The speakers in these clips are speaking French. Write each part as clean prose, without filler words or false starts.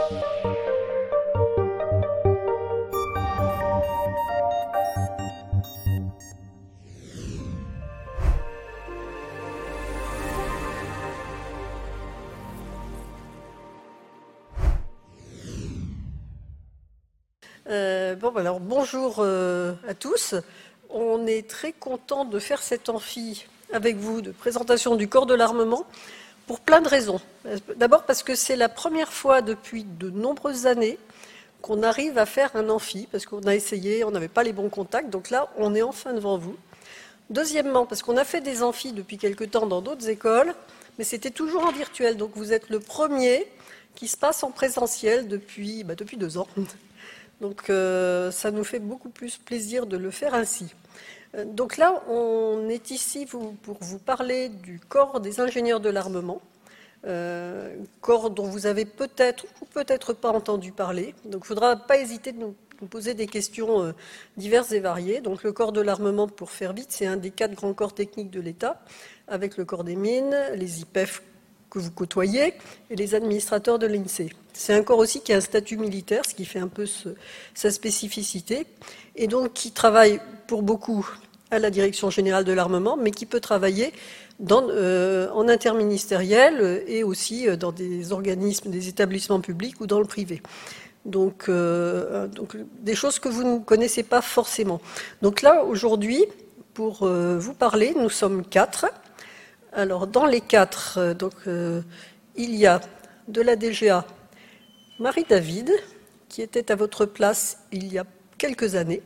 Alors bonjour à tous. On est très content de faire cet amphi avec vous de présentation du corps de l'armement pour plein de raisons. D'abord parce que c'est la première fois depuis de nombreuses années qu'on arrive à faire un amphi, parce qu'on a essayé, on n'avait pas les bons contacts, donc là on est enfin devant vous. Deuxièmement, parce qu'on a fait des amphis depuis quelque temps dans d'autres écoles, mais c'était toujours en virtuel, donc vous êtes le premier qui se passe en présentiel depuis 2 ans. Donc ça nous fait beaucoup plus plaisir de le faire ainsi. Donc là, on est ici pour vous parler du corps des ingénieurs de l'armement, corps dont vous avez peut-être ou peut-être pas entendu parler. Donc il ne faudra pas hésiter de nous poser des questions diverses et variées. Donc le corps de l'armement, pour faire vite, c'est un des 4 grands corps techniques de l'État, avec le corps des mines, les IPEF que vous côtoyez, et les administrateurs de l'INSEE. C'est un corps aussi qui a un statut militaire, ce qui fait un peu sa spécificité, et donc qui travaille pour beaucoup à la Direction générale de l'armement, mais qui peut travailler en interministériel et aussi dans des organismes, des établissements publics ou dans le privé. Donc des choses que vous ne connaissez pas forcément. Donc là, aujourd'hui, pour vous parler, nous sommes 4. Alors, dans les 4, il y a de la DGA Marie-David, qui était à votre place il y a quelques années,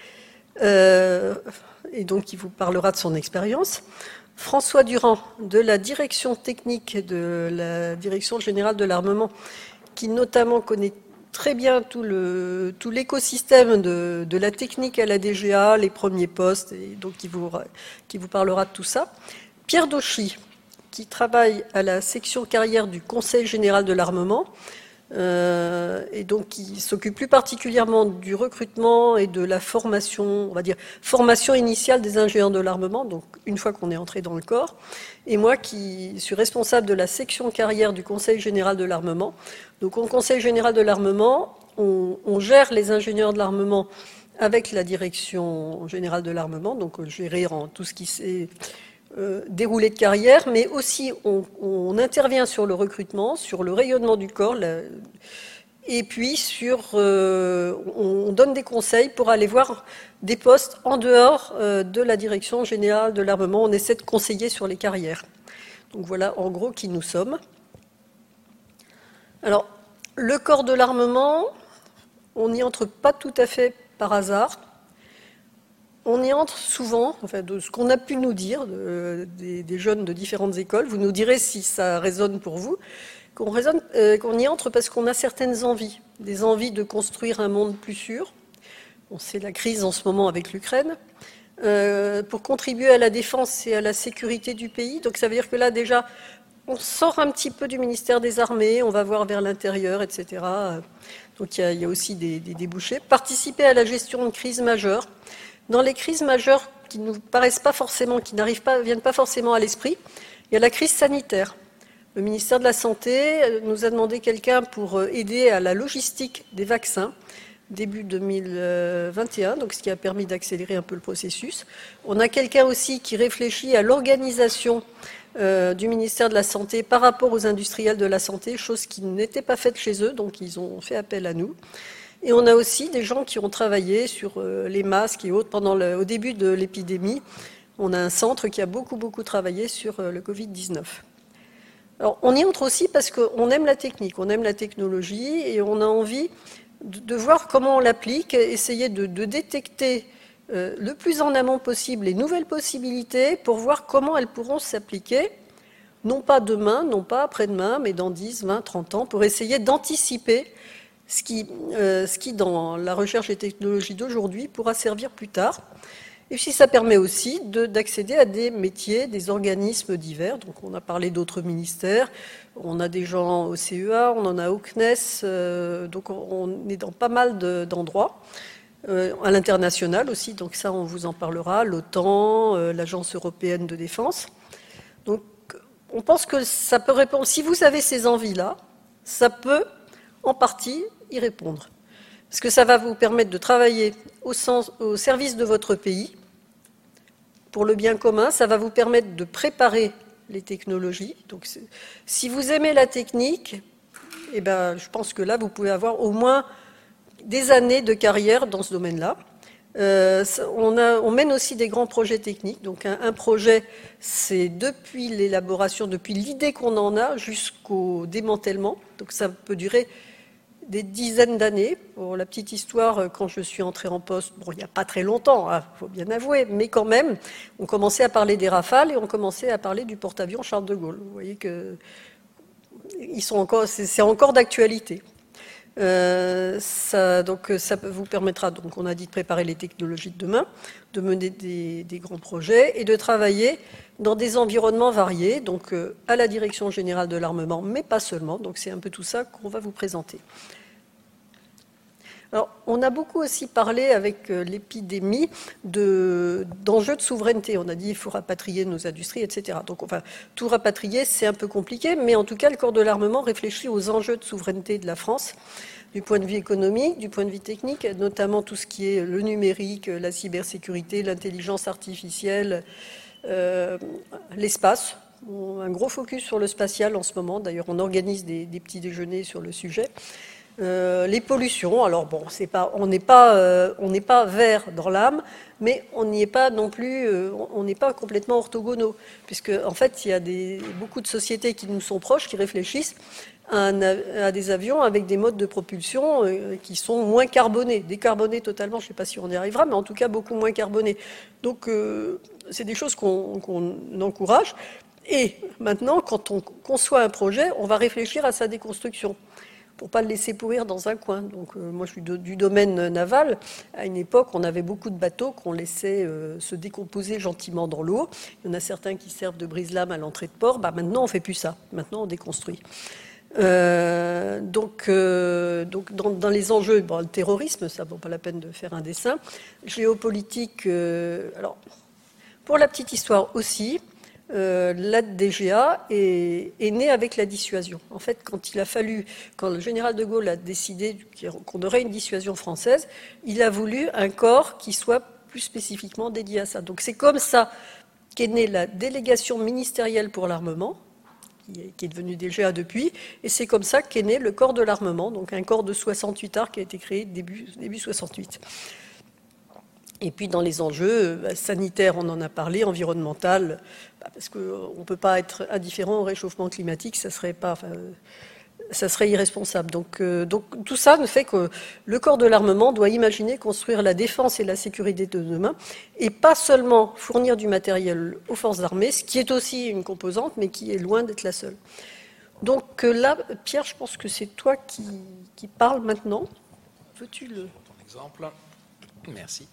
et donc qui vous parlera de son expérience. François Durand, de la direction technique de la Direction générale de l'armement, qui notamment connaît très bien tout l'écosystème de la technique à la DGA, les premiers postes, et donc qui vous parlera de tout ça. Pierre Dauchy, qui travaille à la section carrière du Conseil général de l'armement, et donc qui s'occupe plus particulièrement du recrutement et de la formation, on va dire formation initiale des ingénieurs de l'armement, donc une fois qu'on est entré dans le corps, et moi qui suis responsable de la section carrière du Conseil général de l'armement. Donc au Conseil général de l'armement, on gère les ingénieurs de l'armement avec la Direction générale de l'armement, donc gérer en tout ce qui s'est déroulé de carrière, mais aussi on intervient sur le recrutement, sur le rayonnement du corps, et puis on donne des conseils pour aller voir des postes en dehors de la Direction générale de l'armement. On essaie de conseiller sur les carrières. Donc voilà en gros qui nous sommes. Alors, le corps de l'armement, on n'y entre pas tout à fait par hasard. On y entre souvent, enfin, de ce qu'on a pu nous dire, des jeunes de différentes écoles. Vous nous direz si ça résonne pour vous. Qu'on y entre parce qu'on a certaines envies, des envies de construire un monde plus sûr. On sait la crise en ce moment avec l'Ukraine. Pour contribuer à la défense et à la sécurité du pays. Donc ça veut dire que là déjà, on sort un petit peu du ministère des Armées, on va voir vers l'intérieur, etc. Donc il y a aussi des débouchés. Participer à la gestion de crises majeures. Dans les crises majeures qui ne nous paraissent pas forcément, qui viennent pas forcément à l'esprit, il y a la crise sanitaire. Le ministère de la Santé nous a demandé quelqu'un pour aider à la logistique des vaccins, début 2021, donc ce qui a permis d'accélérer un peu le processus. On a quelqu'un aussi qui réfléchit à l'organisation du ministère de la Santé par rapport aux industriels de la santé, chose qui n'était pas faite chez eux, donc ils ont fait appel à nous. Et on a aussi des gens qui ont travaillé sur les masques et autres au début de l'épidémie. On a un centre qui a beaucoup travaillé sur le Covid-19. Alors, on y entre aussi parce qu'on aime la technique, on aime la technologie et on a envie de voir comment on l'applique, essayer de détecter le plus en amont possible les nouvelles possibilités pour voir comment elles pourront s'appliquer, non pas demain, non pas après-demain, mais dans 10, 20, 30 ans, pour essayer d'anticiper ce qui, dans la recherche et technologie d'aujourd'hui, pourra servir plus tard. Et puis ça permet aussi d'accéder à des métiers, des organismes divers. Donc on a parlé d'autres ministères, on a des gens au CEA, on en a au CNES, donc on est dans pas mal d'endroits, à l'international aussi, donc ça on vous en parlera, l'OTAN, l'Agence européenne de défense. Donc on pense que ça peut répondre, si vous avez ces envies-là, ça peut en partie y répondre. Parce que ça va vous permettre de travailler au service de votre pays, pour le bien commun, ça va vous permettre de préparer les technologies. Donc, si vous aimez la technique, eh ben, je pense que là, vous pouvez avoir au moins des années de carrière dans ce domaine-là. On mène aussi des grands projets techniques. Donc, un projet, c'est depuis l'élaboration, depuis l'idée qu'on en a jusqu'au démantèlement. Donc, ça peut durer des dizaines d'années. Pour la petite histoire, quand je suis entrée en poste, bon, il n'y a pas très longtemps, il faut bien avouer, mais quand même, on commençait à parler des Rafales et on commençait à parler du porte-avions Charles de Gaulle. Vous voyez que c'est encore d'actualité. Ça vous permettra, donc on a dit, de préparer les technologies de demain, de mener des grands projets et de travailler dans des environnements variés, donc à la Direction générale de l'armement, mais pas seulement. Donc c'est un peu tout ça qu'on va vous présenter. Alors, on a beaucoup aussi parlé avec l'épidémie d'enjeux de souveraineté. On a dit qu'il faut rapatrier nos industries, etc. Donc, enfin, tout rapatrier, c'est un peu compliqué, mais en tout cas, le corps de l'armement réfléchit aux enjeux de souveraineté de la France, du point de vue économique, du point de vue technique, notamment tout ce qui est le numérique, la cybersécurité, l'intelligence artificielle, l'espace. Un gros focus sur le spatial en ce moment. D'ailleurs, on organise des petits déjeuners sur le sujet. Les pollutions, alors bon, on n'est pas vert dans l'âme, mais on n'y est pas non plus, on n'est pas complètement orthogonaux, puisque en fait, il y a beaucoup de sociétés qui nous sont proches, qui réfléchissent à des avions avec des modes de propulsion qui sont moins carbonés, décarbonés totalement, je ne sais pas si on y arrivera, mais en tout cas beaucoup moins carbonés. Donc, c'est des choses qu'on encourage. Et maintenant, quand on conçoit un projet, on va réfléchir à sa déconstruction, pour ne pas le laisser pourrir dans un coin. Donc, moi, je suis du domaine naval. À une époque, on avait beaucoup de bateaux qu'on laissait se décomposer gentiment dans l'eau. Il y en a certains qui servent de brise-lames à l'entrée de port. Maintenant, on ne fait plus ça. Maintenant, on déconstruit. Donc, dans les enjeux, le terrorisme, ça ne vaut pas la peine de faire un dessin. Géopolitique, alors, pour la petite histoire aussi, la DGA est née avec la dissuasion. En fait, quand le général de Gaulle a décidé qu'on aurait une dissuasion française, il a voulu un corps qui soit plus spécifiquement dédié à ça. Donc c'est comme ça qu'est née la délégation ministérielle pour l'armement, qui est devenue DGA depuis, et c'est comme ça qu'est né le corps de l'armement, donc un corps de 68 arts qui a été créé début 68. Et puis dans les enjeux sanitaires, on en a parlé, environnemental, parce qu'on ne peut pas être indifférent au réchauffement climatique, ça serait irresponsable. Donc tout ça nous fait que le corps de l'armement doit imaginer construire la défense et la sécurité de demain, et pas seulement fournir du matériel aux forces armées, ce qui est aussi une composante, mais qui est loin d'être la seule. Donc là, Pierre, je pense que c'est toi qui parles maintenant. Veux-tu le... Ton exemple. Merci.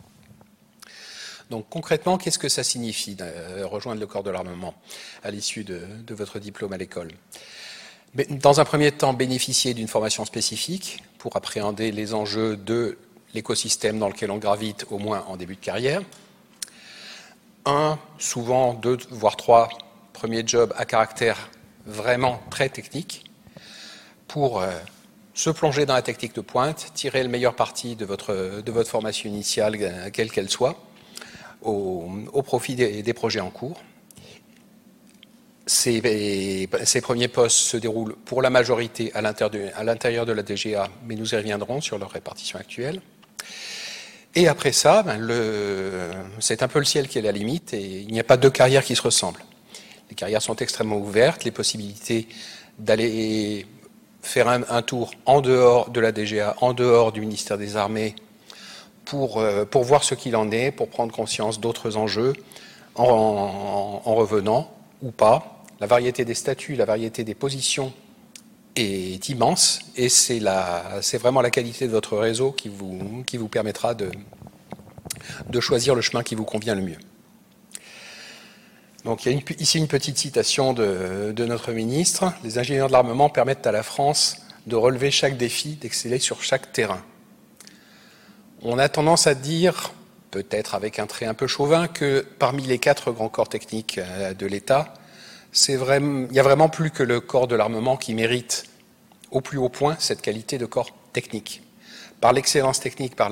Donc concrètement, qu'est-ce que ça signifie de rejoindre le corps de l'armement à l'issue de votre diplôme à l'école ? Dans un premier temps, bénéficier d'une formation spécifique pour appréhender les enjeux de l'écosystème dans lequel on gravite, au moins en début de carrière. Souvent 2, voire 3 premiers jobs à caractère vraiment très technique pour se plonger dans la technique de pointe, tirer le meilleur parti de votre formation initiale, quelle qu'elle soit, au profit des projets en cours. Ces premiers postes se déroulent pour la majorité à l'intérieur de la DGA, mais nous y reviendrons sur leur répartition actuelle. Et après ça, c'est un peu le ciel qui est la limite, et il n'y a pas deux carrières qui se ressemblent. Les carrières sont extrêmement ouvertes, les possibilités d'aller faire un tour en dehors de la DGA, en dehors du ministère des Armées, pour voir ce qu'il en est, pour prendre conscience d'autres enjeux en revenant ou pas. La variété des statuts, la variété des positions est immense, et c'est vraiment la qualité de votre réseau qui vous permettra de choisir le chemin qui vous convient le mieux. Donc il y a ici une petite citation de notre ministre. Les ingénieurs de l'armement permettent à la France de relever chaque défi, d'exceller sur chaque terrain. On a tendance à dire, peut-être avec un trait un peu chauvin, que parmi les 4 grands corps techniques de l'État, il n'y a vraiment plus que le corps de l'armement qui mérite au plus haut point cette qualité de corps technique. Par l'excellence technique, par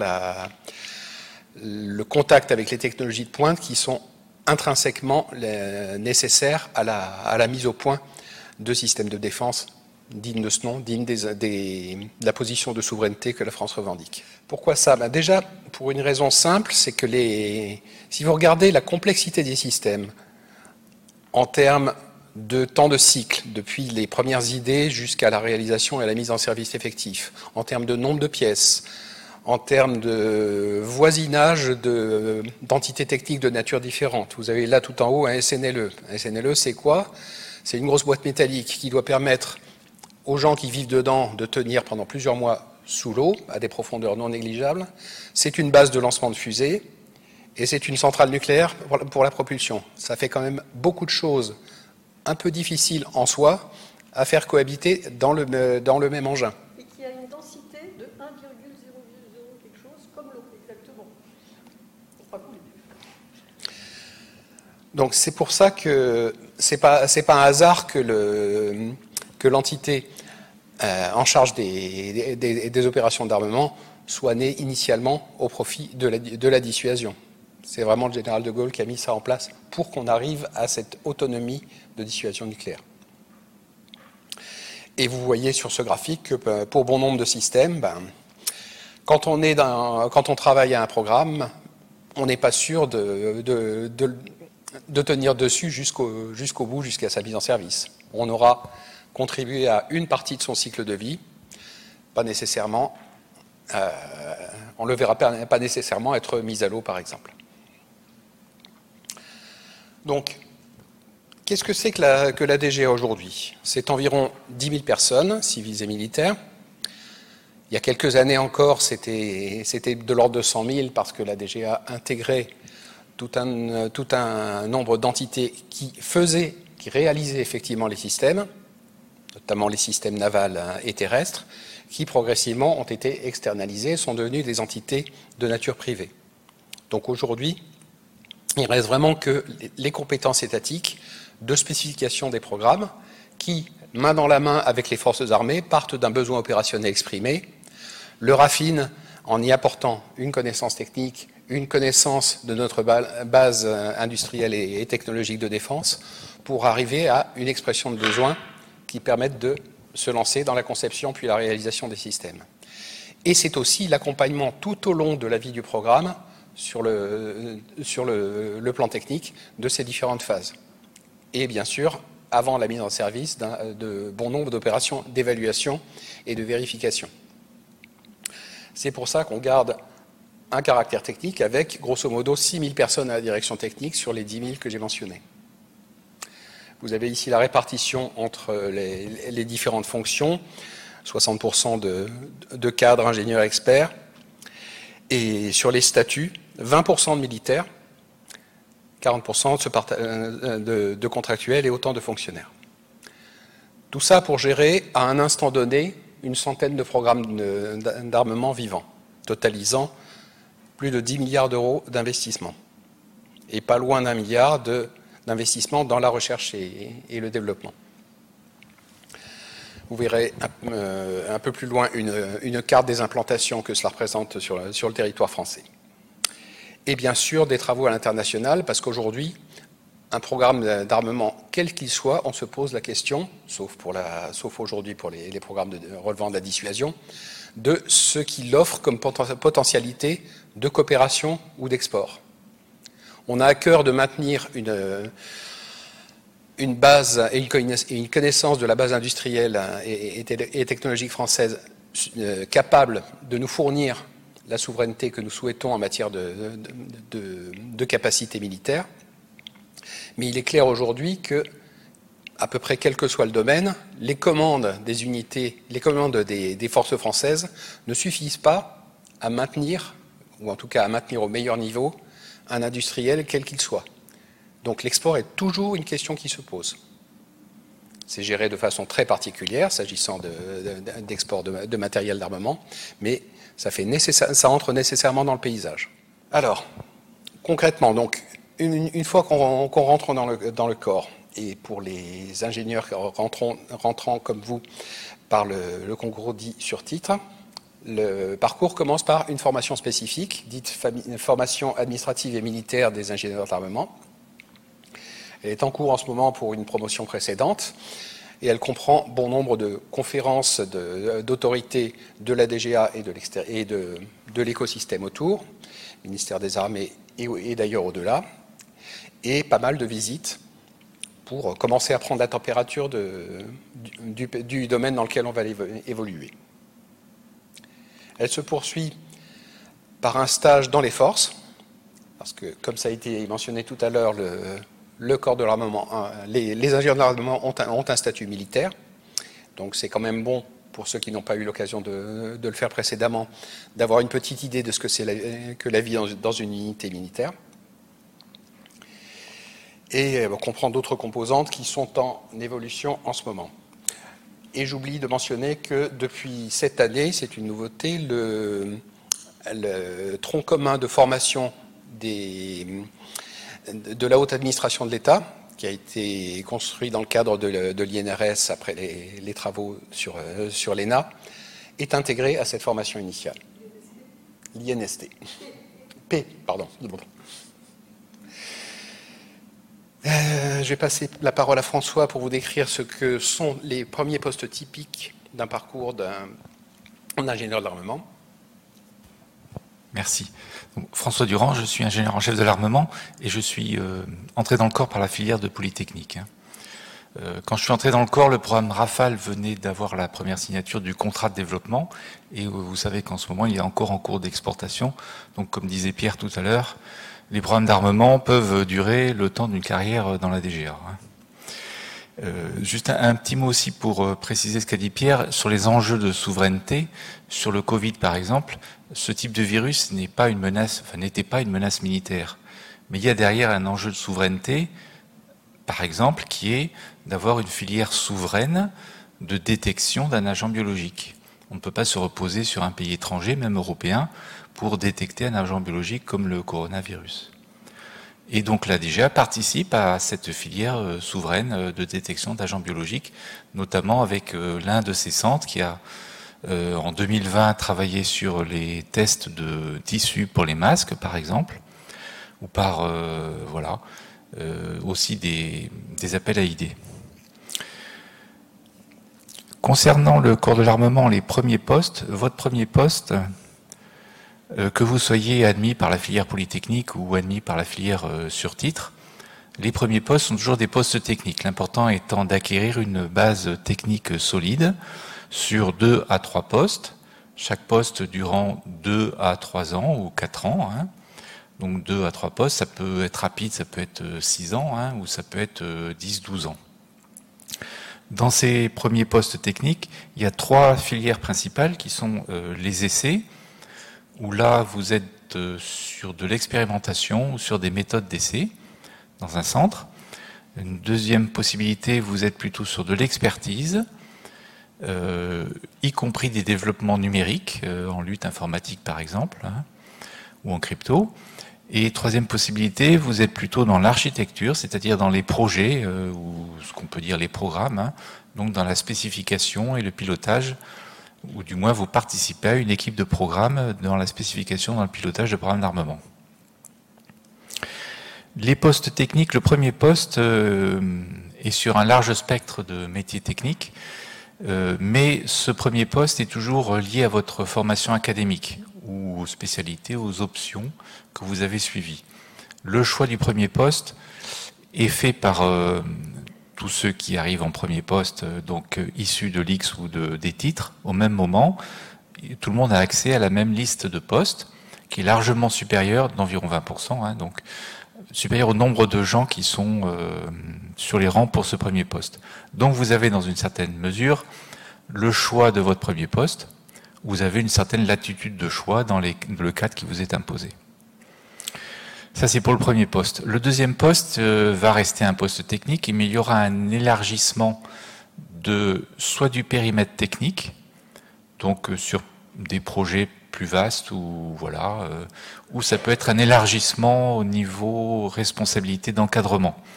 le contact avec les technologies de pointe qui sont intrinsèquement nécessaires à la mise au point de systèmes de défense dignes de ce nom, dignes de la position de souveraineté que la France revendique. Pourquoi ça? Déjà, pour une raison simple, c'est que si vous regardez la complexité des systèmes en termes de temps de cycle, depuis les premières idées jusqu'à la réalisation et la mise en service effectif, en termes de nombre de pièces, en termes de voisinage d'entités techniques de nature différente. Vous avez là tout en haut un SNLE. Un SNLE, c'est quoi? C'est une grosse boîte métallique qui doit permettre aux gens qui vivent dedans de tenir pendant plusieurs mois sous l'eau, à des profondeurs non négligeables. C'est une base de lancement de fusées et c'est une centrale nucléaire pour la propulsion. Ça fait quand même beaucoup de choses un peu difficiles en soi à faire cohabiter dans le même engin. Et qui a une densité de 1,000 quelque chose comme l'eau, exactement. Donc c'est pour ça que c'est pas un hasard que l'entité en charge des opérations d'armement soit née initialement au profit de la dissuasion. C'est vraiment le général de Gaulle qui a mis ça en place pour qu'on arrive à cette autonomie de dissuasion nucléaire. Et vous voyez sur ce graphique que pour bon nombre de systèmes, quand on travaille à un programme, on n'est pas sûr de tenir dessus jusqu'au bout, jusqu'à sa mise en service. On aura contribué à une partie de son cycle de vie, pas nécessairement, on ne le verra pas nécessairement être mis à l'eau, par exemple. Donc, qu'est-ce que c'est que la DGA aujourd'hui? C'est environ 10 000 personnes, civiles et militaires. Il y a quelques années encore, c'était de l'ordre de 100 000 parce que la DGA intégrait tout un nombre d'entités qui réalisaient effectivement les systèmes, notamment les systèmes navals et terrestres, qui progressivement ont été externalisés, sont devenus des entités de nature privée. Donc aujourd'hui, il reste vraiment que les compétences étatiques de spécification des programmes qui, main dans la main avec les forces armées, partent d'un besoin opérationnel exprimé, le raffinent en y apportant une connaissance technique, une connaissance de notre base industrielle et technologique de défense pour arriver à une expression de besoin qui permette de se lancer dans la conception puis la réalisation des systèmes. Et c'est aussi l'accompagnement tout au long de la vie du programme sur le plan technique de ces différentes phases. Et bien sûr, avant la mise en service de bon nombre d'opérations d'évaluation et de vérification. C'est pour ça qu'on garde un caractère technique avec, grosso modo, 6 000 personnes à la direction technique sur les 10 000 que j'ai mentionnés. Vous avez ici la répartition entre les différentes fonctions, 60% de cadres, ingénieurs, experts, et sur les statuts, 20% de militaires, 40% de contractuels et autant de fonctionnaires. Tout ça pour gérer à un instant donné une centaine de programmes d'armement vivants, totalisant plus de 10 milliards d'euros d'investissement et pas loin d'1 milliard d'investissement dans la recherche et le développement. Vous verrez un peu plus loin une carte des implantations que cela représente sur le territoire français. Et bien sûr des travaux à l'international, parce qu'aujourd'hui, un programme d'armement, quel qu'il soit, on se pose la question, sauf aujourd'hui pour les programmes relevant de la dissuasion, de ce qu'il offre comme potentialité de coopération ou d'export. On a à cœur de maintenir une base et une connaissance de la base industrielle et technologique française capable de nous fournir la souveraineté que nous souhaitons en matière de capacité militaire. Mais il est clair aujourd'hui que, à peu près quel que soit le domaine, les commandes des unités, les commandes des forces françaises ne suffisent pas à maintenir, ou en tout cas à maintenir au meilleur niveau, un industriel quel qu'il soit. Donc l'export est toujours une question qui se pose. C'est géré de façon très particulière, s'agissant d'export de matériel d'armement, mais ça entre nécessairement dans le paysage. Alors, concrètement, donc, une fois qu'on rentre dans le corps, et pour les ingénieurs rentrant comme vous par le concours dit sur titre, le parcours commence par une formation spécifique, dite formation administrative et militaire des ingénieurs d'armement. Elle est en cours en ce moment pour une promotion précédente et elle comprend bon nombre de conférences d'autorités de la DGA et de l'écosystème autour, ministère des Armées et d'ailleurs au-delà, et pas mal de visites pour commencer à prendre la température du domaine dans lequel on va évoluer. Elle se poursuit par un stage dans les forces, parce que, comme ça a été mentionné tout à l'heure, le corps de l'armement, les ingénieurs de l'armement ont un statut militaire, donc c'est quand même bon, pour ceux qui n'ont pas eu l'occasion de le faire précédemment, d'avoir une petite idée de ce que c'est que la vie dans une unité militaire. Et on comprend d'autres composantes qui sont en évolution en ce moment. Et j'oublie de mentionner que depuis cette année, c'est une nouveauté, le tronc commun de formation de la haute administration de l'État, qui a été construit dans le cadre de l'INRS après les travaux sur l'ENA, est intégré à cette formation initiale. L'INST. Pardon. Je vais passer la parole à François pour vous décrire ce que sont les premiers postes typiques d'un parcours d'un ingénieur de l'armement. Merci. Donc, François Durand, je suis ingénieur en chef de l'armement et je suis entré dans le corps par la filière de Polytechnique. Quand je suis entré dans le corps, le programme Rafale venait d'avoir la première signature du contrat de développement et vous savez qu'en ce moment il est encore en cours d'exportation. Donc comme disait Pierre tout à l'heure, les programmes d'armement peuvent durer le temps d'une carrière dans la DGA. Juste un petit mot aussi pour préciser ce qu'a dit Pierre sur les enjeux de souveraineté. Sur le Covid par exemple, ce type de virus n'est pas une menace, n'était pas une menace militaire. Mais il y a derrière un enjeu de souveraineté, par exemple, qui est d'avoir une filière souveraine de détection d'un agent biologique. On ne peut pas se reposer sur un pays étranger, même européen, pour détecter un agent biologique comme le coronavirus. Et donc la DGA participe à cette filière souveraine de détection d'agents biologiques, notamment avec l'un de ses centres qui a en 2020 travaillé sur les tests de tissus pour les masques, par exemple, ou par aussi des appels à idées. Concernant le corps de l'armement, les premiers postes, votre premier poste, que vous soyez admis par la filière Polytechnique ou admis par la filière sur titre, les premiers postes sont toujours des postes techniques. L'important étant d'acquérir une base technique solide sur 2 à 3 postes, chaque poste durant 2 à 3 ans ou 4 ans. Donc 2 à 3 postes, ça peut être rapide, ça peut être 6 ans ou ça peut être 10-12 ans. Dans ces premiers postes techniques, il y a 3 filières principales qui sont les essais, où là vous êtes sur de l'expérimentation ou sur des méthodes d'essai dans un centre. Une deuxième possibilité, vous êtes plutôt sur de l'expertise, y compris des développements numériques, en lutte informatique par exemple, ou en crypto. Et troisième possibilité, vous êtes plutôt dans l'architecture, c'est-à-dire dans les projets, ou ce qu'on peut dire les programmes, donc dans la spécification et le pilotage, ou du moins vous participez à une équipe de programme dans la spécification, dans le pilotage de programmes d'armement. Les postes techniques, le premier poste est sur un large spectre de métiers techniques, mais ce premier poste est toujours lié à votre formation académique ou aux spécialités, aux options que vous avez suivies. Le choix du premier poste est fait par tous ceux qui arrivent en premier poste, donc issus de l'X ou des titres, au même moment. Tout le monde a accès à la même liste de postes, qui est largement supérieure, d'environ 20%, donc supérieure au nombre de gens qui sont sur les rangs pour ce premier poste. Donc vous avez dans une certaine mesure le choix de votre premier poste, vous avez une certaine latitude de choix dans le cadre qui vous est imposé. Ça, c'est pour le premier poste. Le deuxième poste va rester un poste technique, mais il y aura un élargissement soit du périmètre technique, donc sur des projets plus vastes, ou ça peut être un élargissement au niveau responsabilité d'encadrement.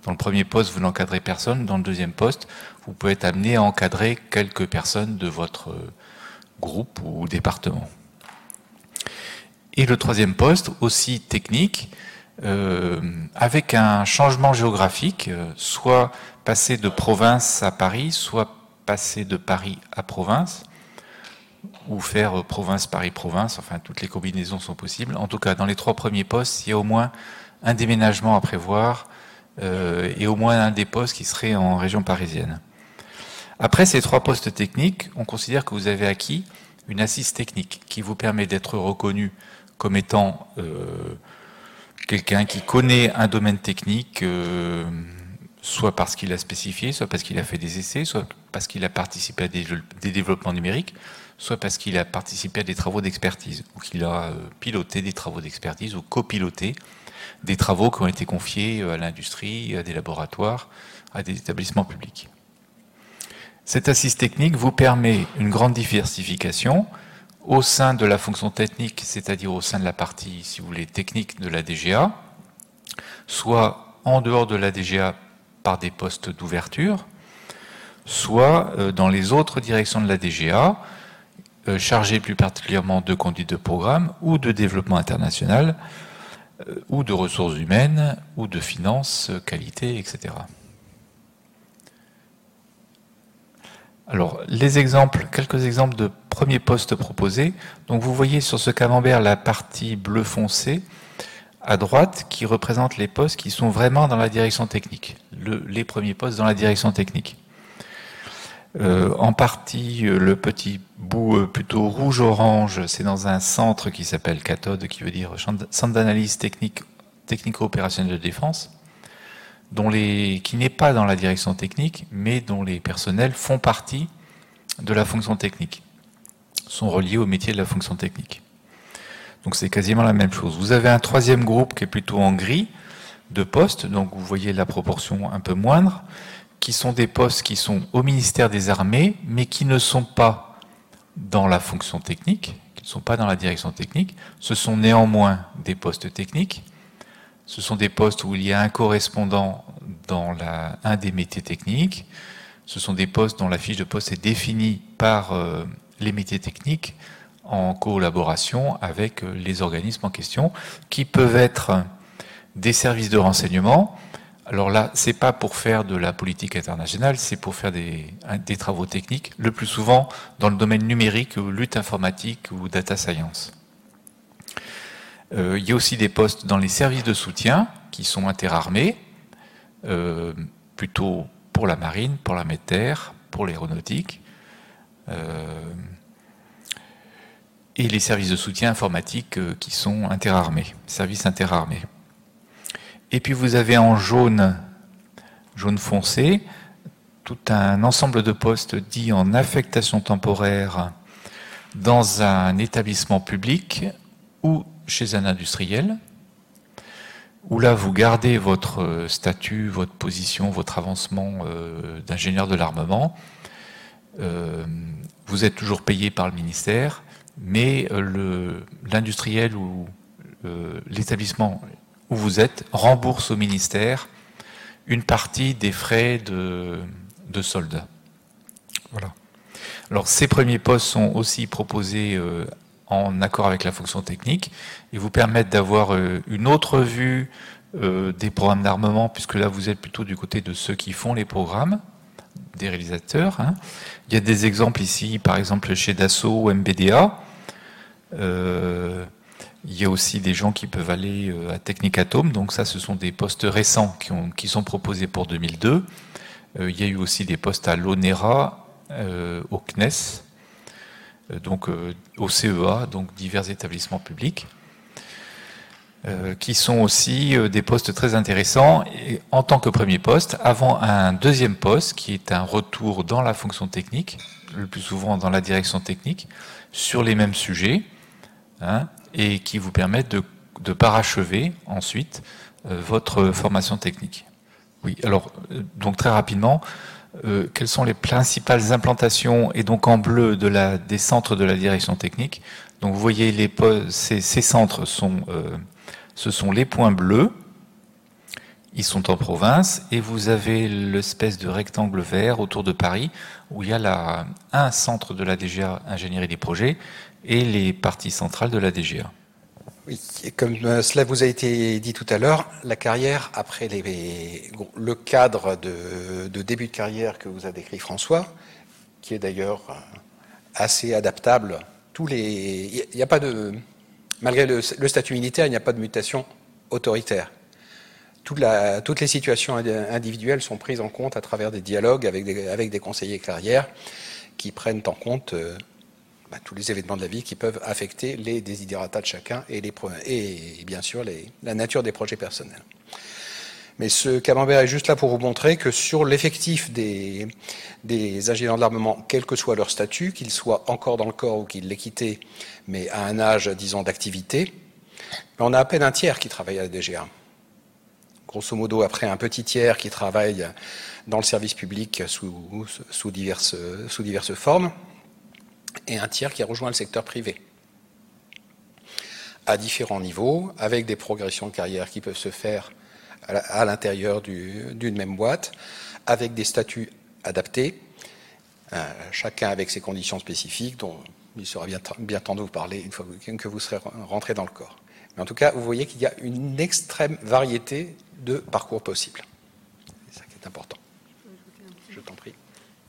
Dans le premier poste, vous n'encadrez personne. Dans le deuxième poste, vous pouvez être amené à encadrer quelques personnes de votre groupe ou département. Et le troisième poste, aussi technique, avec un changement géographique, soit passer de province à Paris, soit passer de Paris à province, ou faire province-Paris-province, enfin toutes les combinaisons sont possibles. En tout cas, dans les trois premiers postes, il y a au moins un déménagement à prévoir, et au moins un des postes qui serait en région parisienne. Après ces trois postes techniques, on considère que vous avez acquis une assise technique qui vous permet d'être reconnu comme étant quelqu'un qui connaît un domaine technique, soit parce qu'il a spécifié, soit parce qu'il a fait des essais, soit parce qu'il a participé à des développements numériques, soit parce qu'il a participé à des travaux d'expertise, ou qu'il a piloté des travaux d'expertise, ou copiloté des travaux qui ont été confiés à l'industrie, à des laboratoires, à des établissements publics. Cette assise technique vous permet une grande diversification au sein de la fonction technique, c'est-à-dire au sein de la partie, si vous voulez, technique de la DGA, soit en dehors de la DGA par des postes d'ouverture, soit dans les autres directions de la DGA, chargées plus particulièrement de conduite de programme ou de développement international, ou de ressources humaines, ou de finances, qualité, etc. Alors, quelques exemples de premiers postes proposés. Donc, vous voyez sur ce camembert la partie bleu foncé à droite qui représente les postes qui sont vraiment dans la direction technique, les premiers postes dans la direction technique. En partie, le petit bout plutôt rouge-orange, c'est dans un centre qui s'appelle CATODE, qui veut dire Centre d'analyse technico-opérationnelle de défense, qui n'est pas dans la direction technique, mais dont les personnels font partie de la fonction technique, sont reliés au métier de la fonction technique. Donc c'est quasiment la même chose. Vous avez un troisième groupe qui est plutôt en gris de postes, donc vous voyez la proportion un peu moindre, qui sont des postes qui sont au ministère des Armées, mais qui ne sont pas dans la fonction technique, qui ne sont pas dans la direction technique. Ce sont néanmoins des postes techniques. Ce sont des postes où il y a un correspondant dans un des métiers techniques. Ce sont des postes dont la fiche de poste est définie par les métiers techniques en collaboration avec les organismes en question, qui peuvent être des services de renseignement. Alors là, c'est pas pour faire de la politique internationale, c'est pour faire des travaux techniques, le plus souvent dans le domaine numérique, ou lutte informatique ou data science. Il y a aussi des postes dans les services de soutien qui sont interarmés, plutôt pour la marine, pour l'armée de terre, pour l'aéronautique, et les services de soutien informatique qui sont interarmés, services interarmés. Et puis vous avez en jaune foncé, tout un ensemble de postes dits en affectation temporaire dans un établissement public ou chez un industriel, où là vous gardez votre statut, votre position, votre avancement d'ingénieur de l'armement. Vous êtes toujours payé par le ministère, mais l'industriel ou l'établissement où vous êtes rembourse au ministère une partie des frais de solde. Voilà. Alors ces premiers postes sont aussi proposés en accord avec la fonction technique et vous permettent d'avoir une autre vue des programmes d'armement, puisque là vous êtes plutôt du côté de ceux qui font les programmes, des réalisateurs. Hein. Il y a des exemples ici, par exemple chez Dassault ou MBDA. Il y a aussi des gens qui peuvent aller à Technicatom, donc ça ce sont des postes récents qui sont proposés pour 2002. Il y a eu aussi des postes à l'ONERA, au CNES, donc au CEA, donc divers établissements publics, qui sont aussi des postes très intéressants et, en tant que premier poste, avant un deuxième poste qui est un retour dans la fonction technique, le plus souvent dans la direction technique, sur les mêmes sujets, hein, et qui vous permettent de parachever ensuite votre formation technique. Oui, alors, donc très rapidement, quelles sont les principales implantations, et donc en bleu, des centres de la direction technique. Donc vous voyez, ces centres ce sont les points bleus. Ils sont en province et vous avez l'espèce de rectangle vert autour de Paris où il y a un centre de la DGA Ingénierie des projets et les parties centrales de la DGA. Oui, et comme cela vous a été dit tout à l'heure, la carrière, après le cadre de début de carrière que vous a décrit François, qui est d'ailleurs assez adaptable, il n'y a pas de, malgré le statut militaire, il n'y a pas de mutation autoritaire. Toutes les situations individuelles sont prises en compte à travers des dialogues avec des conseillers carrière qui prennent en compte tous les événements de la vie qui peuvent affecter les desiderata de chacun et bien sûr la nature des projets personnels. Mais ce camembert est juste là pour vous montrer que sur l'effectif des ingénieurs de l'armement, quel que soit leur statut, qu'ils soient encore dans le corps ou qu'ils l'aient quitté, mais à un âge, disons, d'activité, on a à peine un tiers qui travaille à la DGA. Grosso modo, après un petit tiers qui travaille dans le service public sous diverses formes, et un tiers qui a rejoint le secteur privé. À différents niveaux, avec des progressions de carrière qui peuvent se faire à l'intérieur d'une même boîte, avec des statuts adaptés, chacun avec ses conditions spécifiques, dont il sera bien temps de vous parler une fois que vous serez rentré dans le corps. Mais en tout cas, vous voyez qu'il y a une extrême variété de parcours possibles. C'est ça qui est important. Je t'en prie.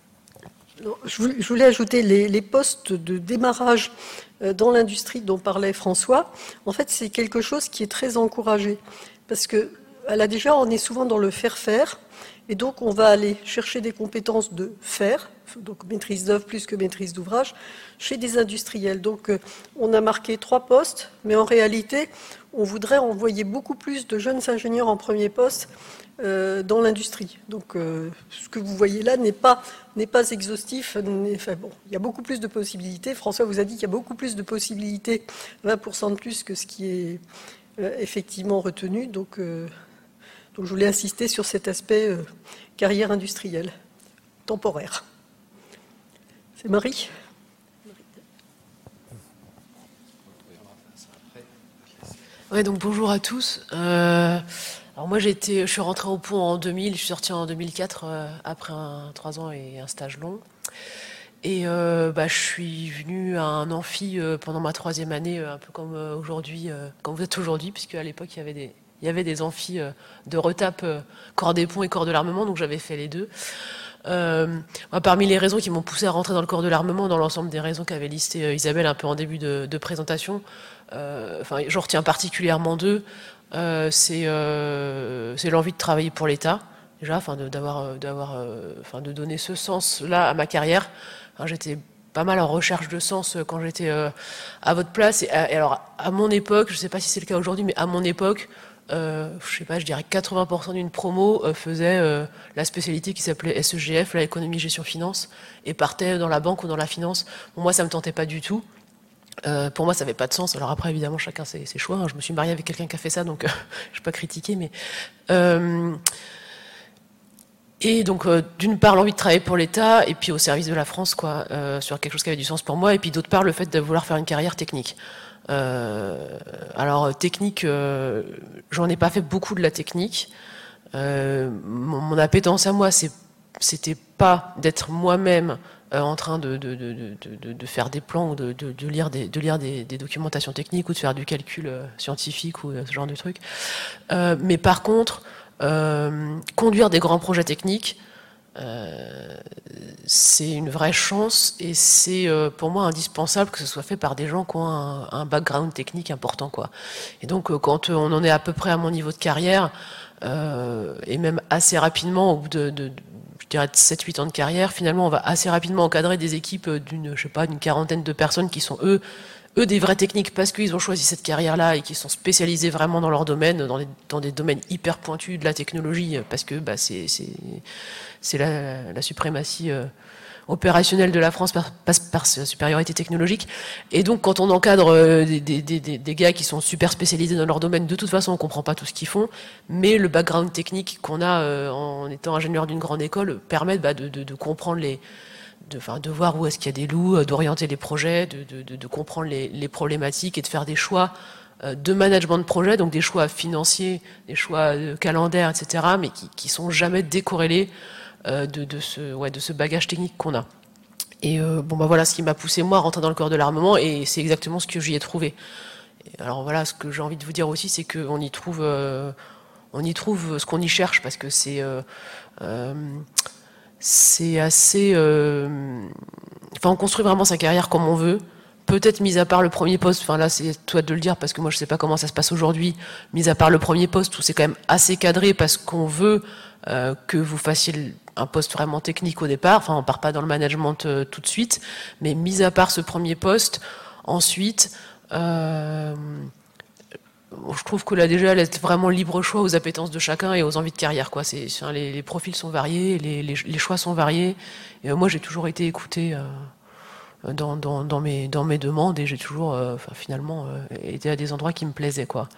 Je voulais ajouter les postes de démarrage dans l'industrie dont parlait François. En fait, c'est quelque chose qui est très encouragé. Parce que là, déjà, on est souvent dans le faire-faire. Et donc, on va aller chercher des compétences de faire, donc maîtrise d'œuvre plus que maîtrise d'ouvrage, chez des industriels. Donc, on a marqué 3 postes, mais en réalité, on voudrait envoyer beaucoup plus de jeunes ingénieurs en premier poste dans l'industrie. Donc, ce que vous voyez là n'est pas exhaustif. Enfin, bon, il y a beaucoup plus de possibilités. François vous a dit qu'il y a beaucoup plus de possibilités, 20% de plus que ce qui est effectivement retenu. Donc, je voulais insister sur cet aspect carrière industrielle, temporaire. C'est Marie ? Ouais, donc bonjour à tous. Alors moi je suis rentrée au Pont en 2000, je suis sortie en 2004 après 3 ans et un stage long. Et je suis venue à un amphi pendant ma 3e année, un peu comme aujourd'hui, comme vous êtes aujourd'hui, puisque à l'époque il y avait des amphis de retape corps des ponts et corps de l'armement, donc j'avais fait les deux. Parmi les raisons qui m'ont poussé à rentrer dans le corps de l'armement, dans l'ensemble des raisons qu'avait listées Isabelle un peu en début de présentation, j'en retiens particulièrement 2. C'est l'envie de travailler pour l'État, déjà, de donner ce sens-là à ma carrière. J'étais pas mal en recherche de sens quand j'étais à votre place. Et alors, à mon époque, je ne sais pas si c'est le cas aujourd'hui, mais à mon époque, je dirais 80% d'une promo faisait la spécialité qui s'appelait SEGF, la économie, gestion, finance, et partait dans la banque ou dans la finance. Bon, moi, ça me tentait pas du tout. Pour moi, ça n'avait pas de sens. Alors après, évidemment, chacun ses choix. Je me suis mariée avec quelqu'un qui a fait ça, donc je ne vais pas critiquer. Mais et donc, d'une part, l'envie de travailler pour l'État, et puis au service de la France, sur quelque chose qui avait du sens pour moi, et puis d'autre part, le fait de vouloir faire une carrière technique. Alors technique, j'en ai pas fait beaucoup de la technique. Mon appétence à moi, c'était pas d'être moi-même en train de faire des plans ou de lire des documentations techniques ou de faire du calcul scientifique ou ce genre de trucs. Mais par contre, conduire des grands projets techniques, c'est une vraie chance et c'est pour moi indispensable que ce soit fait par des gens qui ont un background technique important, quoi. Et donc quand on en est à peu près à mon niveau de carrière et même assez rapidement au bout de je dirais de 7-8 ans de carrière, finalement on va assez rapidement encadrer des équipes d'une quarantaine de personnes qui sont eux des vrais techniques parce qu'ils ont choisi cette carrière-là et qui sont spécialisés vraiment dans leur domaine, dans des domaines hyper pointus de la technologie, parce que c'est la suprématie opérationnelle de la France passe par sa supériorité technologique. Et donc, quand on encadre des gars qui sont super spécialisés dans leur domaine, de toute façon, on comprend pas tout ce qu'ils font, mais le background technique qu'on a en étant ingénieur d'une grande école permet de comprendre de voir où est-ce qu'il y a des loups, d'orienter les projets, de comprendre les problématiques et de faire des choix de management de projet, donc des choix financiers, des choix calendaires, etc., mais qui sont jamais décorrélés de ce bagage technique qu'on a. Et voilà ce qui m'a poussé moi à rentrer dans le corps de l'armement, et c'est exactement ce que j'y ai trouvé. Et alors voilà, ce que j'ai envie de vous dire aussi, c'est qu'on y trouve ce qu'on y cherche, parce que c'est assez... on construit vraiment sa carrière comme on veut. Peut-être mis à part le premier poste, enfin là c'est toi de le dire parce que moi je sais pas comment ça se passe aujourd'hui, mis à part le premier poste où c'est quand même assez cadré parce qu'on veut que vous fassiez un poste vraiment technique au départ, enfin on part pas dans le management tout de suite, mais mis à part ce premier poste, ensuite je trouve que là déjà elle laisse vraiment libre choix aux appétences de chacun et aux envies de carrière, quoi. Les profils sont variés, les choix sont variés, et moi j'ai toujours été écoutée dans mes demandes, et j'ai toujours finalement été à des endroits qui me plaisaient, quoi.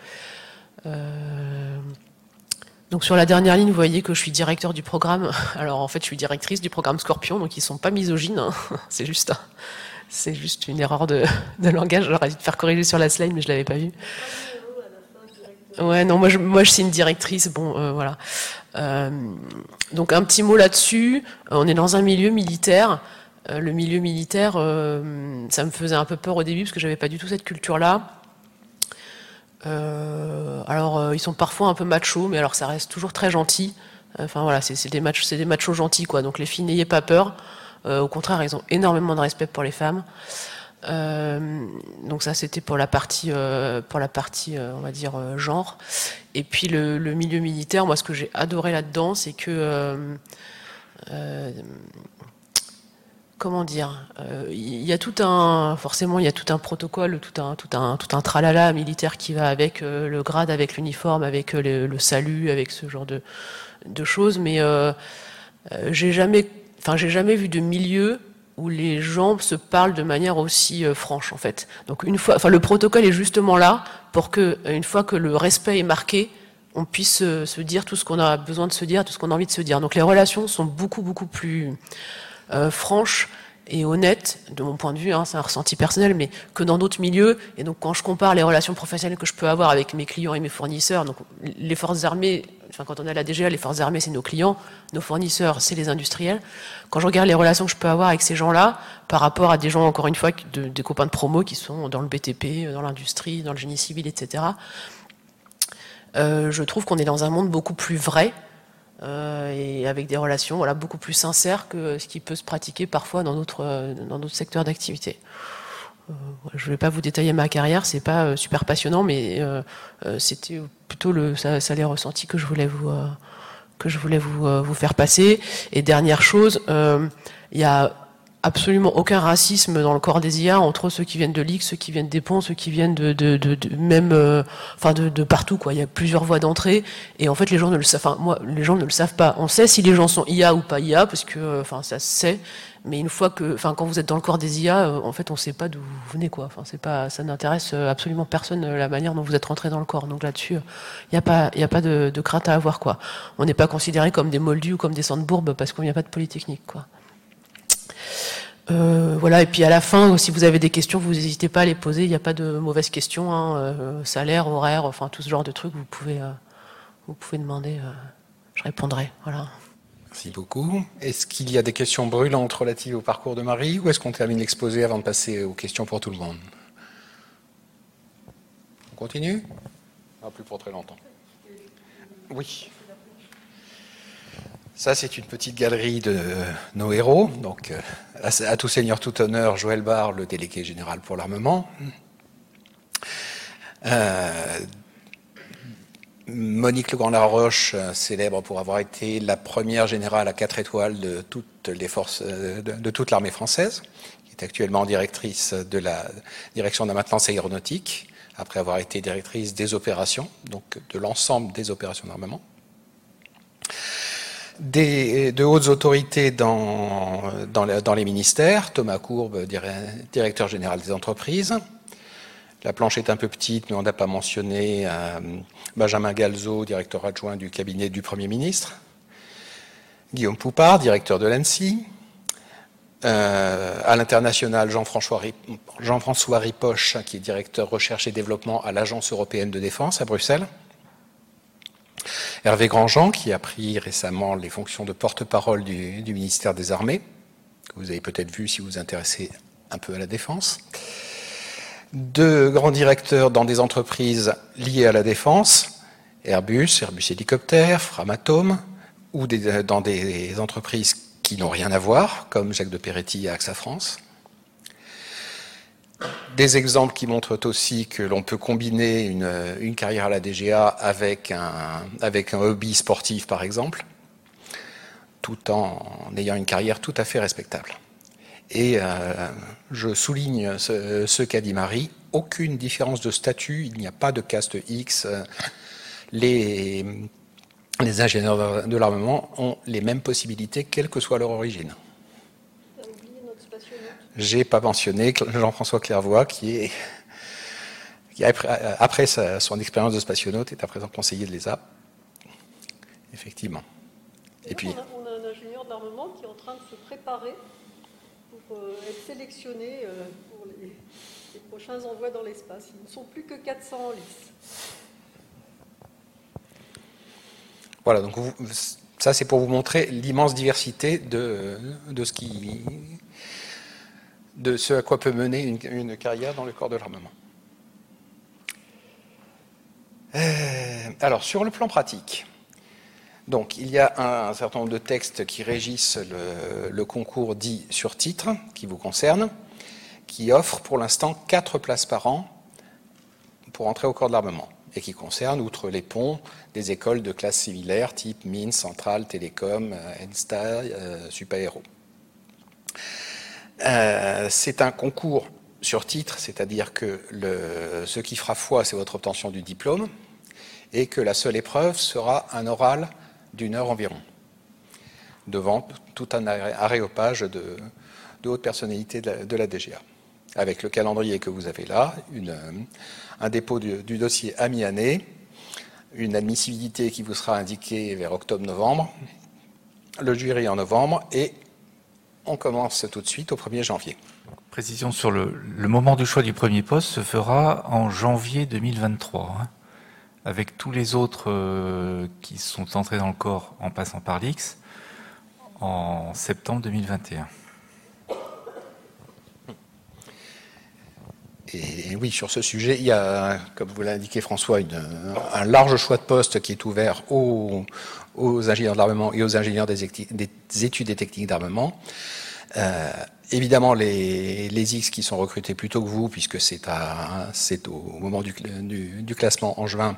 Donc sur la dernière ligne, vous voyez que je suis directeur du programme. Alors en fait, je suis directrice du programme Scorpion, donc ils sont pas misogynes, hein. C'est juste une erreur de langage. J'aurais dû te faire corriger sur la slide, mais je l'avais pas vu. Ouais, non, moi je suis une directrice. Bon, voilà. Donc un petit mot là-dessus. On est dans un milieu militaire. Le milieu militaire, ça me faisait un peu peur au début parce que j'avais pas du tout cette culture-là. Alors ils sont parfois un peu machos, mais alors ça reste toujours très gentil. Enfin voilà, c'est des machos gentils, quoi. Donc les filles, n'ayez pas peur. Au contraire, ils ont énormément de respect pour les femmes. Donc ça, c'était pour la partie, on va dire genre. Et puis le milieu militaire, moi, ce que j'ai adoré là-dedans, c'est que comment dire, il y a tout un protocole, tout un tralala militaire qui va avec le grade, avec l'uniforme, avec le salut, avec ce genre de choses. Mais j'ai jamais vu de milieu où les gens se parlent de manière aussi franche, en fait. Donc le protocole est justement là pour que, une fois que le respect est marqué, on puisse se dire tout ce qu'on a besoin de se dire, tout ce qu'on a envie de se dire. Donc les relations sont beaucoup plus franche et honnête, de mon point de vue, hein, c'est un ressenti personnel, mais que dans d'autres milieux. Et donc quand je compare les relations professionnelles que je peux avoir avec mes clients et mes fournisseurs, donc les forces armées, enfin quand on est à la DGA, les forces armées c'est nos clients, nos fournisseurs c'est les industriels. Quand je regarde les relations que je peux avoir avec ces gens-là, par rapport à des gens, encore une fois, des copains de promo qui sont dans le BTP, dans l'industrie, dans le génie civil, etc., je trouve qu'on est dans un monde beaucoup plus vrai, et avec des relations beaucoup plus sincères que ce qui peut se pratiquer parfois dans d'autres secteurs d'activité. Je ne vais pas vous détailler ma carrière, c'est pas super passionnant, mais c'était plutôt ça les ressentis que je voulais vous faire passer. Et dernière chose, il y a absolument aucun racisme dans le corps des IA entre ceux qui viennent de l'IX, ceux qui viennent des ponts, ceux qui viennent de partout, quoi. Il y a plusieurs voies d'entrée, et en fait les gens ne le savent. Les gens ne le savent pas. On sait si les gens sont IA ou pas IA parce que, ça se sait. Mais une fois que, quand vous êtes dans le corps des IA, en fait on ne sait pas d'où vous venez, quoi. Ça n'intéresse absolument personne la manière dont vous êtes rentré dans le corps. Donc là-dessus, il n'y a pas de crainte à avoir, quoi. On n'est pas considéré comme des moldus ou comme des Sandbourbes parce qu'on vient pas de Polytechnique, quoi. Voilà, et puis à la fin, si vous avez des questions, vous n'hésitez pas à les poser, il n'y a pas de mauvaises questions, hein, salaire, horaire, tout ce genre de trucs, vous pouvez demander, je répondrai. Voilà. Merci beaucoup. Est-ce qu'il y a des questions brûlantes relatives au parcours de Marie, ou est-ce qu'on termine l'exposé avant de passer aux questions pour tout le monde? On continue? Non, plus pour très longtemps. Oui. Ça, c'est une petite galerie de nos héros. Donc, à tout seigneur, tout honneur, Joël Barre, le délégué général pour l'armement. Monique Legrand-Laroche, célèbre pour avoir été la première générale à 4 étoiles de toutes les forces, de toute l'armée française, qui est actuellement directrice de la direction de la maintenance aéronautique, après avoir été directrice des opérations, donc de l'ensemble des opérations d'armement. De hautes autorités dans les ministères, Thomas Courbe, directeur général des entreprises. La planche est un peu petite, mais on n'a pas mentionné Benjamin Galzo, directeur adjoint du cabinet du Premier ministre. Guillaume Poupard, directeur de l'ANSSI. À l'international, Jean-François Ripoche, qui est directeur recherche et développement à l'Agence européenne de défense à Bruxelles. Hervé Grandjean, qui a pris récemment les fonctions de porte-parole du ministère des Armées, que vous avez peut-être vu si vous vous intéressez un peu à la défense. 2 grands directeurs dans des entreprises liées à la défense, Airbus Hélicoptère, Framatome, ou dans des entreprises qui n'ont rien à voir, comme Jacques de Peretti à AXA France. Des exemples qui montrent aussi que l'on peut combiner une carrière à la DGA avec un hobby sportif, par exemple, tout en ayant une carrière tout à fait respectable. Et je souligne ce qu'a dit Marie, aucune différence de statut, il n'y a pas de caste X. Les ingénieurs de l'armement ont les mêmes possibilités, quelle que soit leur origine. J'ai pas mentionné Jean-François Clairvoy, qui après son expérience de spationaute, est à présent conseiller de l'ESA. Effectivement. Et puis, on a un ingénieur de l'armement qui est en train de se préparer pour être sélectionné pour les prochains envois dans l'espace. Ils ne sont plus que 400 en lice. Voilà, donc ça c'est pour vous montrer l'immense diversité de ce à quoi peut mener une carrière dans le corps de l'armement. Alors, sur le plan pratique, donc, il y a un certain nombre de textes qui régissent le concours dit sur titre, qui vous concerne, qui offre pour l'instant 4 places par an pour entrer au corps de l'armement, et qui concerne, outre les ponts, des écoles de classe similaire, type mines, centrales, télécom, ENSTA, Supaéro. C'est un concours sur titre, c'est-à-dire que ce qui fera foi, c'est votre obtention du diplôme, et que la seule épreuve sera un oral d'1 heure environ, devant tout un aréopage de hautes personnalités de la DGA, avec le calendrier que vous avez là, un dépôt du dossier à mi-année, une admissibilité qui vous sera indiquée vers octobre-novembre, le jury en novembre, et on commence tout de suite au 1er janvier. Précision sur le moment du choix du premier poste se fera en janvier 2023, avec tous les autres qui sont entrés dans le corps en passant par l'X en septembre 2021. Et oui, sur ce sujet, il y a, comme vous l'a indiqué François, un large choix de postes qui est ouvert aux ingénieurs de l'armement et aux ingénieurs des études et techniques d'armement. Évidemment, les X qui sont recrutés plus tôt que vous, puisque c'est au moment du classement en juin,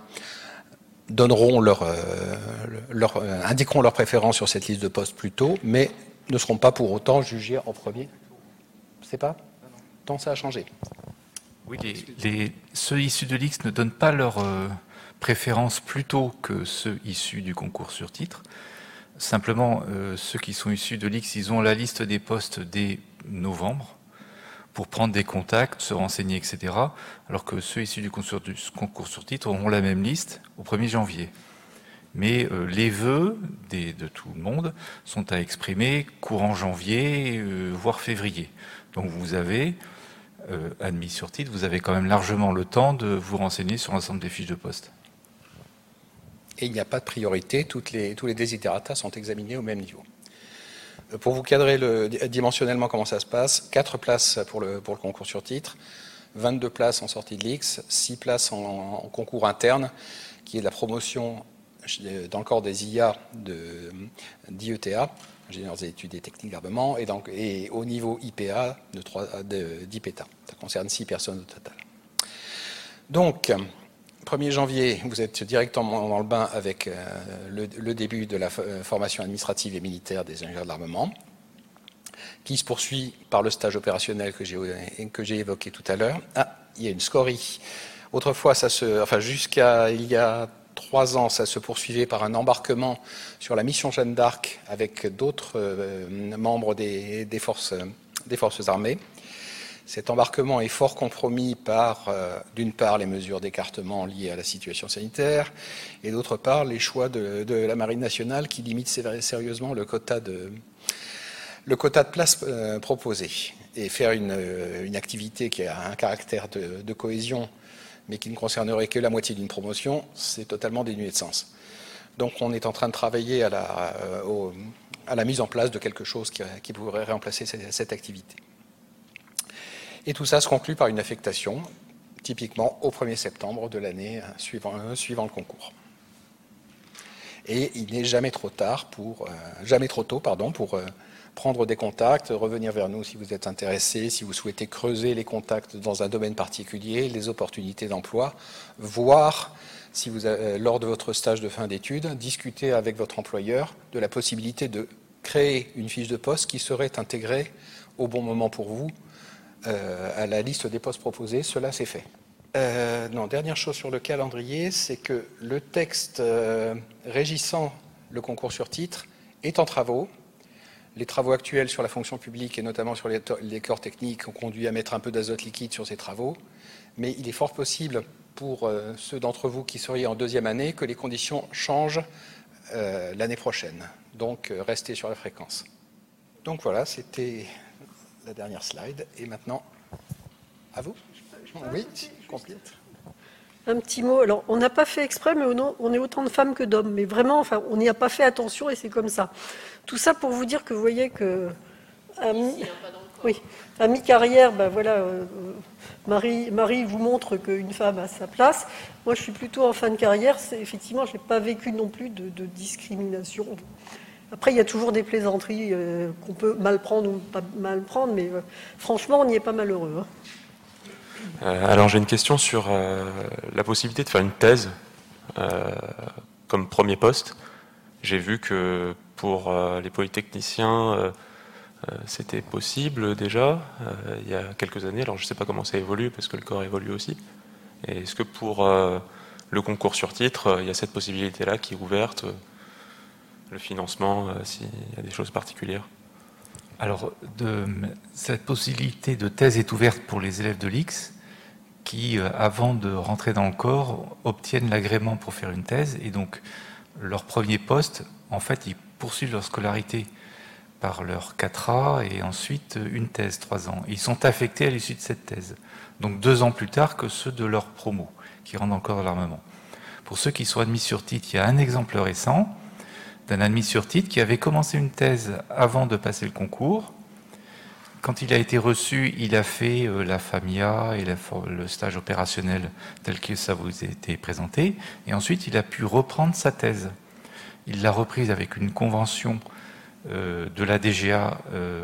indiqueront leur préférence sur cette liste de postes plus tôt, mais ne seront pas pour autant jugés en premier. C'est pas ? Tant ça a changé. Oui, ceux issus de l'X ne donnent pas leur préférence plus tôt que ceux issus du concours sur titre. Simplement, ceux qui sont issus de l'X, ils ont la liste des postes dès novembre pour prendre des contacts, se renseigner, etc. Alors que ceux issus du concours sur titre auront la même liste au 1er janvier. Mais les vœux de tout le monde sont à exprimer courant janvier, voire février. Donc vous avez, admis sur titre, vous avez quand même largement le temps de vous renseigner sur l'ensemble des fiches de poste. Et il n'y a pas de priorité, tous les desiderata sont examinés au même niveau. Pour vous cadrer dimensionnellement comment ça se passe, 4 places pour le concours sur titre, 22 places en sortie de l'X, 6 places en concours interne, qui est de la promotion dans le corps des IA d'IETA, ingénieurs des études et techniques d'armement, et au niveau IPA d'IPETA. Ça concerne 6 personnes au total. Donc, 1er janvier, vous êtes directement dans le bain avec le début de la formation administrative et militaire des ingénieurs de l'armement, qui se poursuit par le stage opérationnel que j'ai évoqué tout à l'heure. Ah, il y a une scorie. Autrefois, jusqu'à il y a 3 ans, ça se poursuivait par un embarquement sur la mission Jeanne d'Arc avec d'autres membres des forces armées. Cet embarquement est fort compromis par, d'une part, les mesures d'écartement liées à la situation sanitaire, et d'autre part, les choix de la Marine nationale qui limitent sérieusement le quota Le quota de place proposé et faire une activité qui a un caractère de cohésion, mais qui ne concernerait que la moitié d'une promotion, c'est totalement dénué de sens. Donc on est en train de travailler à la mise en place de quelque chose qui pourrait remplacer cette activité. Et tout ça se conclut par une affectation, typiquement au 1er septembre de l'année suivant le concours. Et il n'est jamais trop tôt pour prendre des contacts, revenir vers nous si vous êtes intéressé, si vous souhaitez creuser les contacts dans un domaine particulier, les opportunités d'emploi, voir si vous, lors de votre stage de fin d'études, discuter avec votre employeur de la possibilité de créer une fiche de poste qui serait intégrée au bon moment pour vous à la liste des postes proposés. Cela c'est fait. Dernière chose sur le calendrier, c'est que le texte régissant le concours sur titre est en travaux. Les travaux actuels sur la fonction publique et notamment sur les corps techniques ont conduit à mettre un peu d'azote liquide sur ces travaux, mais il est fort possible pour ceux d'entre vous qui seriez en deuxième année que les conditions changent l'année prochaine. Donc restez sur la fréquence. Donc voilà, c'était la dernière slide. Et maintenant, à vous. Oui, complète. Un petit mot. Alors, on n'a pas fait exprès, mais on est autant de femmes que d'hommes. Mais vraiment, enfin, on n'y a pas fait attention et c'est comme ça. Tout ça pour vous dire que vous voyez que à mi-carrière, ben voilà, Marie vous montre qu'une femme a sa place. Moi, je suis plutôt en fin de carrière. Effectivement, je n'ai pas vécu non plus de discrimination. Après, il y a toujours des plaisanteries qu'on peut mal prendre ou pas mal prendre, mais franchement, on n'y est pas malheureux. Hein. Alors j'ai une question sur la possibilité de faire une thèse comme premier poste. J'ai vu que pour les polytechniciens, c'était possible déjà il y a quelques années. Alors je ne sais pas comment ça évolue parce que le corps évolue aussi. Et est-ce que pour le concours sur titre, il y a cette possibilité-là qui est ouverte, le financement, s'il y a des choses particulières? Alors, cette possibilité de thèse est ouverte pour les élèves de l'X qui, avant de rentrer dans le corps, obtiennent l'agrément pour faire une thèse. Et donc, leur premier poste, en fait, ils poursuivent leur scolarité par leur 4A et ensuite une thèse, 3 ans. Ils sont affectés à l'issue de cette thèse. Donc 2 ans plus tard que ceux de leur promo, qui rentrent dans le corps de l'armement. Pour ceux qui sont admis sur titre, il y a un exemple récent d'un admis sur titre qui avait commencé une thèse avant de passer le concours. Quand il a été reçu, il a fait la FAMIA et le stage opérationnel tel que ça vous a été présenté. Et ensuite, il a pu reprendre sa thèse. Il l'a reprise avec une convention de la DGA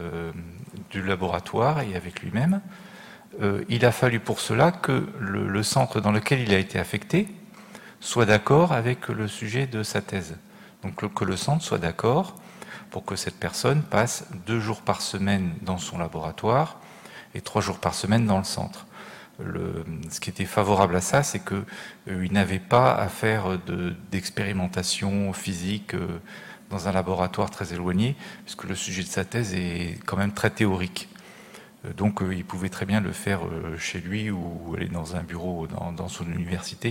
du laboratoire et avec lui-même. Il a fallu pour cela que le centre dans lequel il a été affecté soit d'accord avec le sujet de sa thèse. Donc que le centre soit d'accord pour que cette personne passe 2 jours par semaine dans son laboratoire et 3 jours par semaine dans le centre. Ce qui était favorable à ça, c'est qu'il n'avait pas à faire d'expérimentation physique dans un laboratoire très éloigné, puisque le sujet de sa thèse est quand même très théorique. Donc il pouvait très bien le faire chez lui ou aller dans un bureau dans son université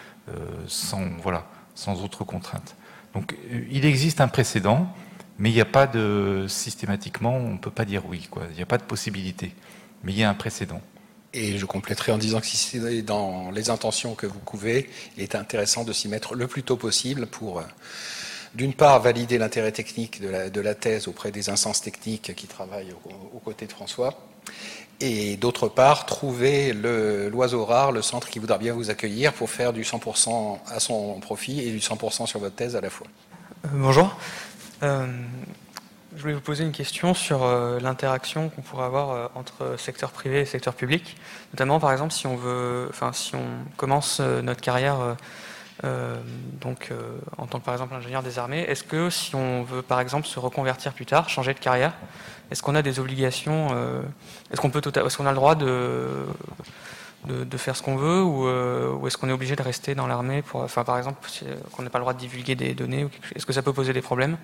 sans autre contrainte. Donc il existe un précédent, mais il n'y a pas systématiquement, on ne peut pas dire oui, quoi. Il n'y a pas de possibilité, mais il y a un précédent. Et je compléterai en disant que si c'est dans les intentions que vous couvez, il est intéressant de s'y mettre le plus tôt possible pour, d'une part, valider l'intérêt technique de la thèse auprès des instances techniques qui travaillent aux côtés de François, et d'autre part, trouver l'oiseau rare, le centre qui voudra bien vous accueillir pour faire du 100% à son profit et du 100% sur votre thèse à la fois. Bonjour. Je voulais vous poser une question sur l'interaction qu'on pourrait avoir entre secteur privé et secteur public. Notamment, par exemple, si on commence notre carrière en tant que, par exemple, ingénieur des armées, est-ce que si on veut, par exemple, se reconvertir plus tard, changer de carrière, est-ce qu'on a des obligations, est-ce qu'on a le droit de faire ce qu'on veut ou est-ce qu'on est obligé de rester dans l'armée par exemple, qu'on n'a pas le droit de divulguer des données, est-ce que ça peut poser des problèmes?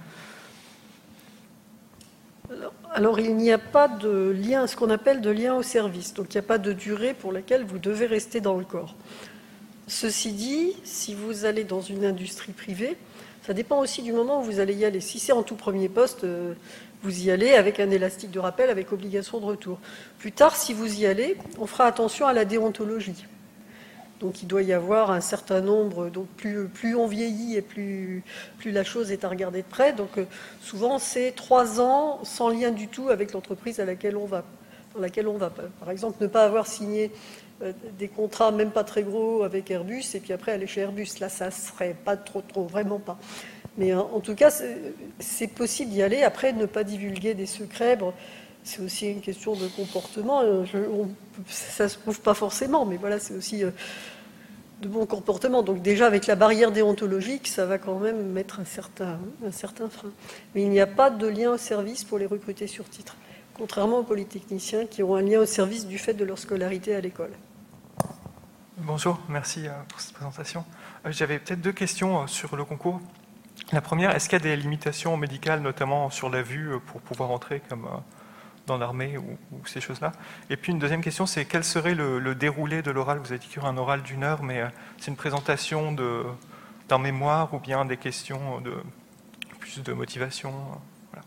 Alors, il n'y a pas de lien, ce qu'on appelle de lien au service. Donc, il n'y a pas de durée pour laquelle vous devez rester dans le corps. Ceci dit, si vous allez dans une industrie privée, ça dépend aussi du moment où vous allez y aller. Si c'est en tout premier poste, vous y allez avec un élastique de rappel, avec obligation de retour. Plus tard, si vous y allez, on fera attention à la déontologie. Donc il doit y avoir un certain nombre, donc plus on vieillit et plus la chose est à regarder de près. Donc souvent c'est 3 ans sans lien du tout avec l'entreprise dans laquelle on va. Par exemple, ne pas avoir signé des contrats même pas très gros avec Airbus et puis après aller chez Airbus. Là, ça serait pas trop, vraiment pas. Mais en tout cas, c'est possible d'y aller. Après, ne pas divulguer des secrets. Bon, c'est aussi une question de comportement. Ça se prouve pas forcément, mais voilà, c'est aussi de bon comportement. Donc déjà, avec la barrière déontologique, ça va quand même mettre un certain frein. Mais il n'y a pas de lien au service pour les recruter sur titre, contrairement aux polytechniciens qui ont un lien au service du fait de leur scolarité à l'école. Bonjour, merci pour cette présentation. J'avais peut-être 2 questions sur le concours. La première, est-ce qu'il y a des limitations médicales, notamment sur la vue, pour pouvoir entrer comme dans l'armée ou ces choses-là? Et puis une deuxième question, c'est quel serait le déroulé de l'oral? Vous avez dit qu'il y aurait un oral d'1 heure, mais c'est une présentation d'un mémoire ou bien des questions de plus de motivation? Voilà.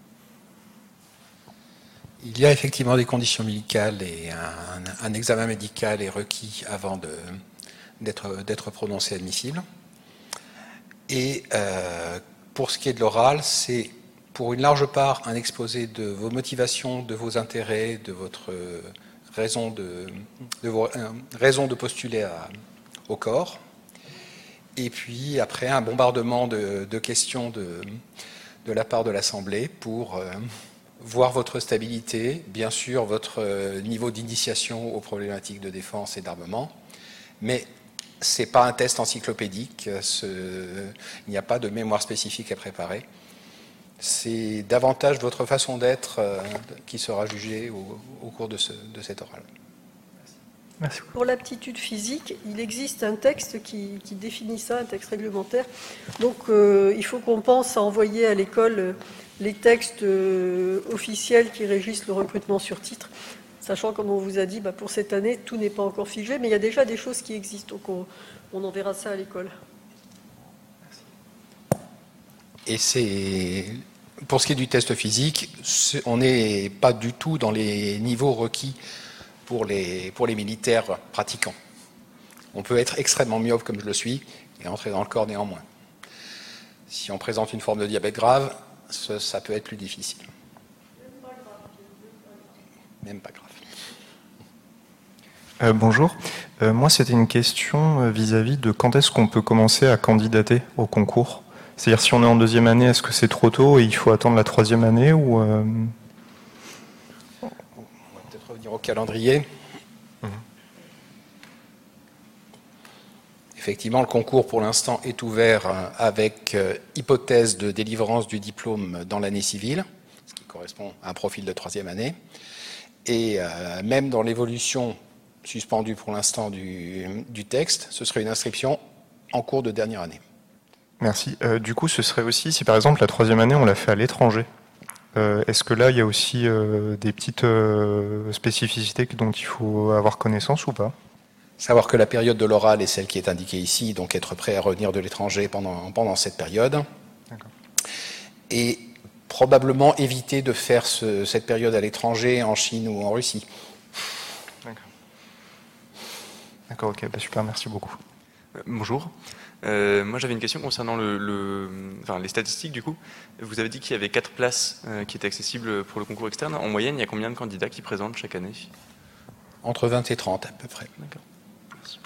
Il y a effectivement des conditions médicales et un examen médical est requis avant d'être prononcé admissible. Et pour ce qui est de l'oral, c'est pour une large part un exposé de vos motivations, de vos intérêts, de votre raison de postuler au corps. Et puis après un bombardement de questions de la part de l'Assemblée pour voir votre stabilité, bien sûr votre niveau d'initiation aux problématiques de défense et d'armement, mais ce n'est pas un test encyclopédique, il n'y a pas de mémoire spécifique à préparer. C'est davantage votre façon d'être qui sera jugée au cours de cet oral. Merci. Pour l'aptitude physique, il existe un texte qui définit ça, un texte réglementaire. Donc il faut qu'on pense à envoyer à l'école les textes officiels qui régissent le recrutement sur titre, sachant, comme on vous a dit, pour cette année, tout n'est pas encore figé, mais il y a déjà des choses qui existent, donc on enverra ça à l'école. Et pour ce qui est du test physique, on n'est pas du tout dans les niveaux requis pour les militaires pratiquants. On peut être extrêmement myope comme je le suis et entrer dans le corps néanmoins. Si on présente une forme de diabète grave, ça peut être plus difficile. Même pas grave. Bonjour. Moi, c'était une question vis-à-vis de quand est-ce qu'on peut commencer à candidater au concours. C'est-à-dire, si on est en 2e année, est-ce que c'est trop tôt et il faut attendre la 3e année ou On va peut-être revenir au calendrier. Effectivement, le concours pour l'instant est ouvert avec hypothèse de délivrance du diplôme dans l'année civile, ce qui correspond à un profil de 3e année. Et même dans l'évolution suspendue pour l'instant du texte, ce serait une inscription en cours de dernière année. Merci. Du coup, ce serait aussi, si par exemple la 3e année, on l'a fait à l'étranger, est-ce que là, il y a aussi des petites spécificités dont il faut avoir connaissance ou pas? Savoir que la période de l'oral est celle qui est indiquée ici, donc être prêt à revenir de l'étranger pendant cette période. D'accord. Et probablement éviter de faire cette période à l'étranger, en Chine ou en Russie. D'accord, ok, super, merci beaucoup. Bonjour. Moi j'avais une question concernant les statistiques du coup. Vous avez dit qu'il y avait 4 places qui étaient accessibles pour le concours externe. En moyenne, il y a combien de candidats qui présentent chaque année? Entre 20 et 30 à peu près. D'accord. Merci.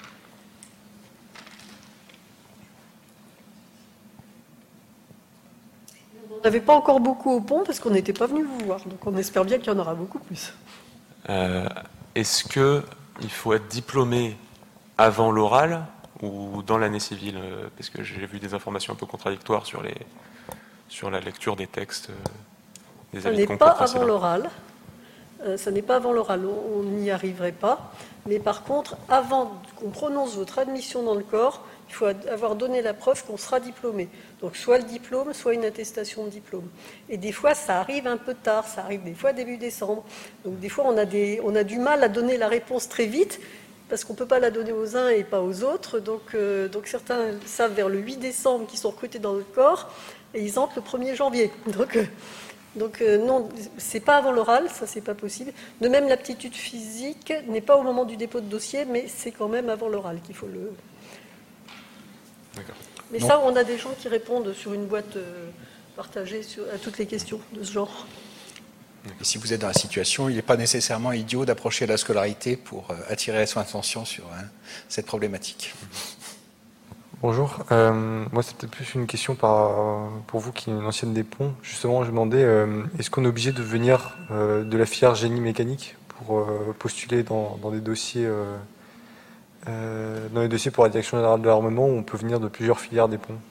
On n'avait pas encore beaucoup au pont parce qu'on n'était pas venu vous voir, donc on espère bien qu'il y en aura beaucoup plus. Est-ce qu'il faut être diplômé avant l'oral ou dans l'année civile? Parce que j'ai vu des informations un peu contradictoires sur la lecture des textes des avis de concours. Ça n'est pas avant l'oral. Ça n'est pas avant l'oral, on n'y arriverait pas. Mais par contre, avant qu'on prononce votre admission dans le corps, il faut avoir donné la preuve qu'on sera diplômé. Donc soit le diplôme, soit une attestation de diplôme. Et des fois, ça arrive un peu tard, ça arrive des fois début décembre. Donc des fois, on a du mal à donner la réponse très vite, parce qu'on ne peut pas la donner aux uns et pas aux autres. Donc certains savent vers le 8 décembre qu'ils sont recrutés dans le corps, et ils entrent le 1er janvier. Donc Donc non, c'est pas avant l'oral, ça c'est pas possible. De même, l'aptitude physique n'est pas au moment du dépôt de dossier, mais c'est quand même avant l'oral qu'il faut le... D'accord. Mais ça, on a des gens qui répondent sur une boîte partagée à toutes les questions de ce genre. Et si vous êtes dans la situation, il n'est pas nécessairement idiot d'approcher la scolarité pour attirer son attention sur cette problématique. Bonjour, moi c'était plus une question pour vous qui est une ancienne des ponts. Justement, je me demandais, est-ce qu'on est obligé de venir de la filière génie mécanique pour postuler dans des dossiers pour la direction générale de l'armement, ou on peut venir de plusieurs filières des ponts?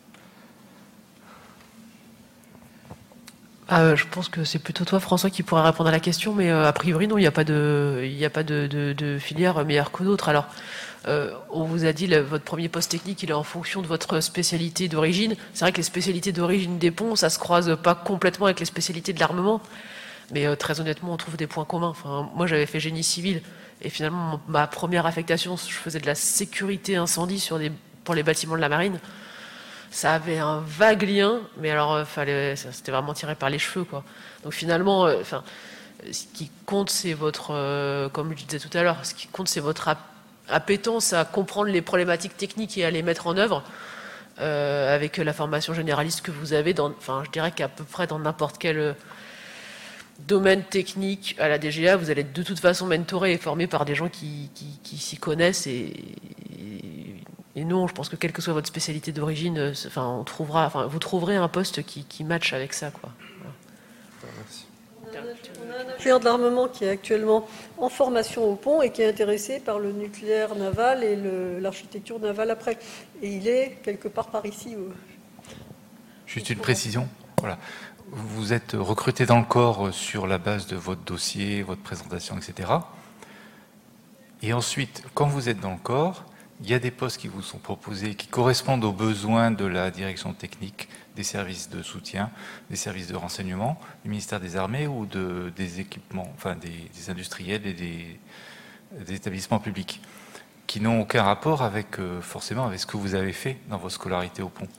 Je pense que c'est plutôt toi, François, qui pourrait répondre à la question, mais a priori, non, il n'y a pas de filière meilleure que d'autres. Alors, on vous a dit, votre premier poste technique, il est en fonction de votre spécialité d'origine. C'est vrai que les spécialités d'origine des ponts, ça se croise pas complètement avec les spécialités de l'armement, mais très honnêtement, on trouve des points communs. Enfin, moi, j'avais fait génie civil, et finalement, ma première affectation, je faisais de la sécurité incendie pour les bâtiments de la marine. Ça avait un vague lien, mais alors c'était vraiment tiré par les cheveux, quoi. Donc finalement, ce qui compte, c'est votre, comme je disais tout à l'heure, ce qui compte, c'est votre appétence à comprendre les problématiques techniques et à les mettre en œuvre avec la formation généraliste que vous avez. Je dirais qu'à peu près dans n'importe quel domaine technique à la DGA, vous allez être de toute façon mentoré et formé par des gens qui s'y connaissent et non, je pense que quelle que soit votre spécialité d'origine, vous trouverez un poste qui matche avec ça, quoi. Merci. On a un ingénieur de l'armement qui est actuellement en formation au pont et qui est intéressé par le nucléaire naval et l'architecture navale après. Et il est quelque part par ici. Juste une précision. Voilà. Vous êtes recruté dans le corps sur la base de votre dossier, votre présentation, etc. Et ensuite, quand vous êtes dans le corps, il y a des postes qui vous sont proposés qui correspondent aux besoins de la direction technique, des services de soutien, des services de renseignement, du ministère des Armées ou des équipements, des industriels et des établissements publics, qui n'ont aucun rapport forcément avec ce que vous avez fait dans votre scolarité au pont.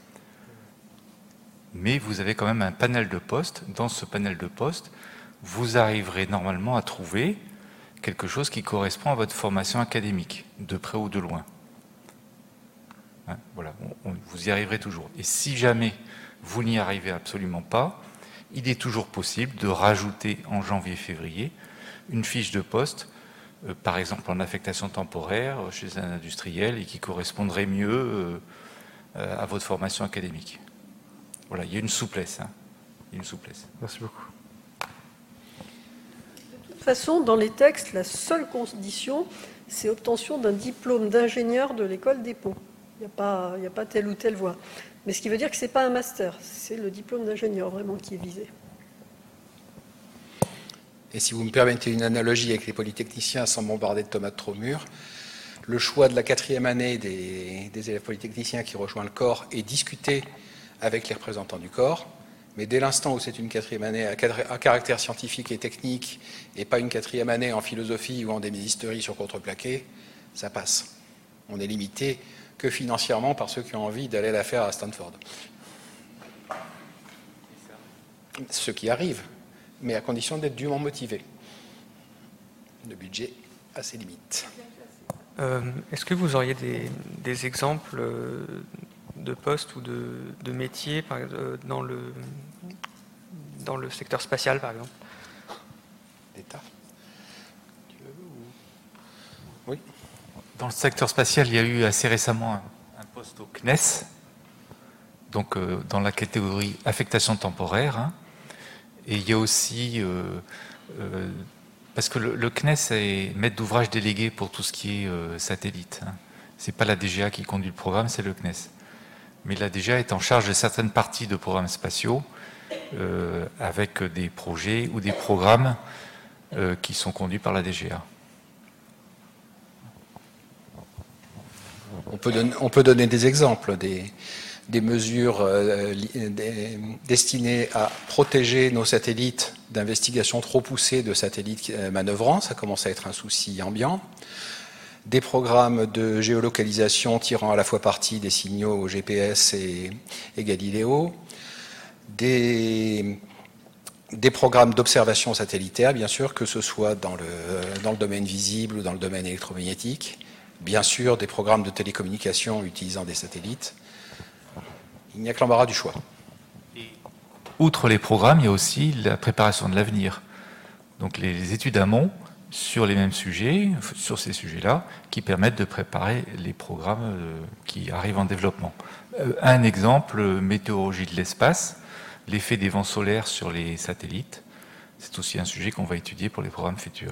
Mais vous avez quand même un panel de postes. Dans ce panel de postes, vous arriverez normalement à trouver quelque chose qui correspond à votre formation académique, de près ou de loin. Hein, voilà, vous y arriverez toujours. Et si jamais vous n'y arrivez absolument pas, il est toujours possible de rajouter en janvier-février une fiche de poste, par exemple en affectation temporaire chez un industriel et qui correspondrait mieux à votre formation académique. Voilà, il y a une souplesse. Hein. Il y a une souplesse. Merci beaucoup. De toute façon, dans les textes, la seule condition, c'est obtention d'un diplôme d'ingénieur de l'école des ponts. Il n'y a pas telle ou telle voie. Mais ce qui veut dire que ce n'est pas un master, c'est le diplôme d'ingénieur vraiment qui est visé. Et si vous me permettez une analogie avec les polytechniciens sans bombarder de tomates trop mûres, le choix de la 4e année des élèves polytechniciens qui rejoint le corps est discuté avec les représentants du corps, mais dès l'instant où c'est une 4e année à caractère scientifique et technique et pas une 4e année en philosophie ou en déménisterie sur contreplaqué, ça passe. On est limité que financièrement par ceux qui ont envie d'aller la faire à Stanford. Ce qui arrive, mais à condition d'être dûment motivé. Le budget a ses limites. Est-ce que vous auriez des exemples de postes ou de métiers dans le secteur spatial, par exemple? D'État. Oui. Dans le secteur spatial, il y a eu assez récemment un poste au CNES, donc dans la catégorie affectation temporaire. Hein. Et il y a aussi, parce que le CNES est maître d'ouvrage délégué pour tout ce qui est satellite. Hein. Ce n'est pas la DGA qui conduit le programme, c'est le CNES. Mais la DGA est en charge de certaines parties de programmes spatiaux, avec des projets ou des programmes qui sont conduits par la DGA. On peut donner des exemples, des mesures destinées à protéger nos satellites d'investigations trop poussées de satellites manœuvrants, ça commence à être un souci ambiant. Des programmes de géolocalisation tirant à la fois parti des signaux GPS et Galileo, des des programmes d'observation satellitaire, bien sûr, que ce soit dans le domaine visible ou dans le domaine électromagnétique. Bien sûr, des programmes de télécommunication utilisant des satellites. Il n'y a que l'embarras du choix. Et outre les programmes, il y a aussi la préparation de l'avenir. Donc les études amont sur les mêmes sujets, sur ces sujets-là, qui permettent de préparer les programmes qui arrivent en développement. Un exemple, météorologie de l'espace, l'effet des vents solaires sur les satellites. C'est aussi un sujet qu'on va étudier pour les programmes futurs.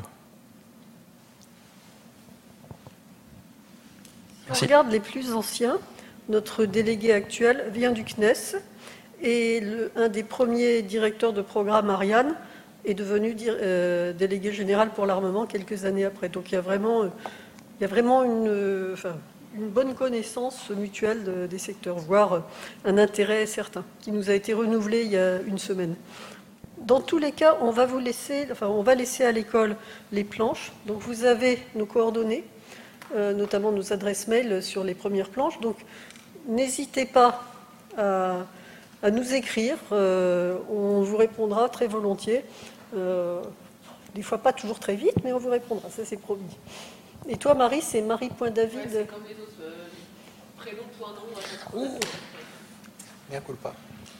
Si on regarde les plus anciens, notre délégué actuel vient du CNES et un des premiers directeurs de programme, Ariane, est devenu délégué général pour l'armement quelques années après. Donc il y a vraiment une bonne connaissance mutuelle des secteurs, voire un intérêt certain, qui nous a été renouvelé il y a une semaine. Dans tous les cas, on va laisser à l'école les planches. Donc vous avez nos coordonnées, notamment nos adresses mail sur les premières planches. Donc n'hésitez pas à nous écrire, on vous répondra très volontiers. Des fois pas toujours très vite, mais on vous répondra, ça c'est promis. Et toi Marie, c'est marie.david. Ouais, c'est comme les autres, prénom, point, nom. Mea culpa.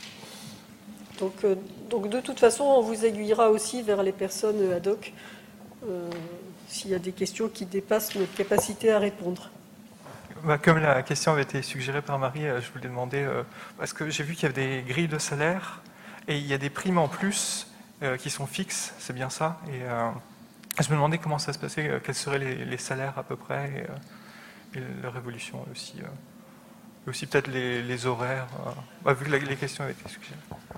Donc de toute façon, on vous aiguillera aussi vers les personnes ad hoc s'il y a des questions qui dépassent notre capacité à répondre. Comme la question avait été suggérée par Marie, je voulais demander, parce que j'ai vu qu'il y avait des grilles de salaire et il y a des primes en plus qui sont fixes, c'est bien ça. Et je me demandais comment ça se passait, quels seraient les salaires à peu près et leur évolution aussi. Et aussi peut-être les horaires, vu que les questions avaient été suggérées.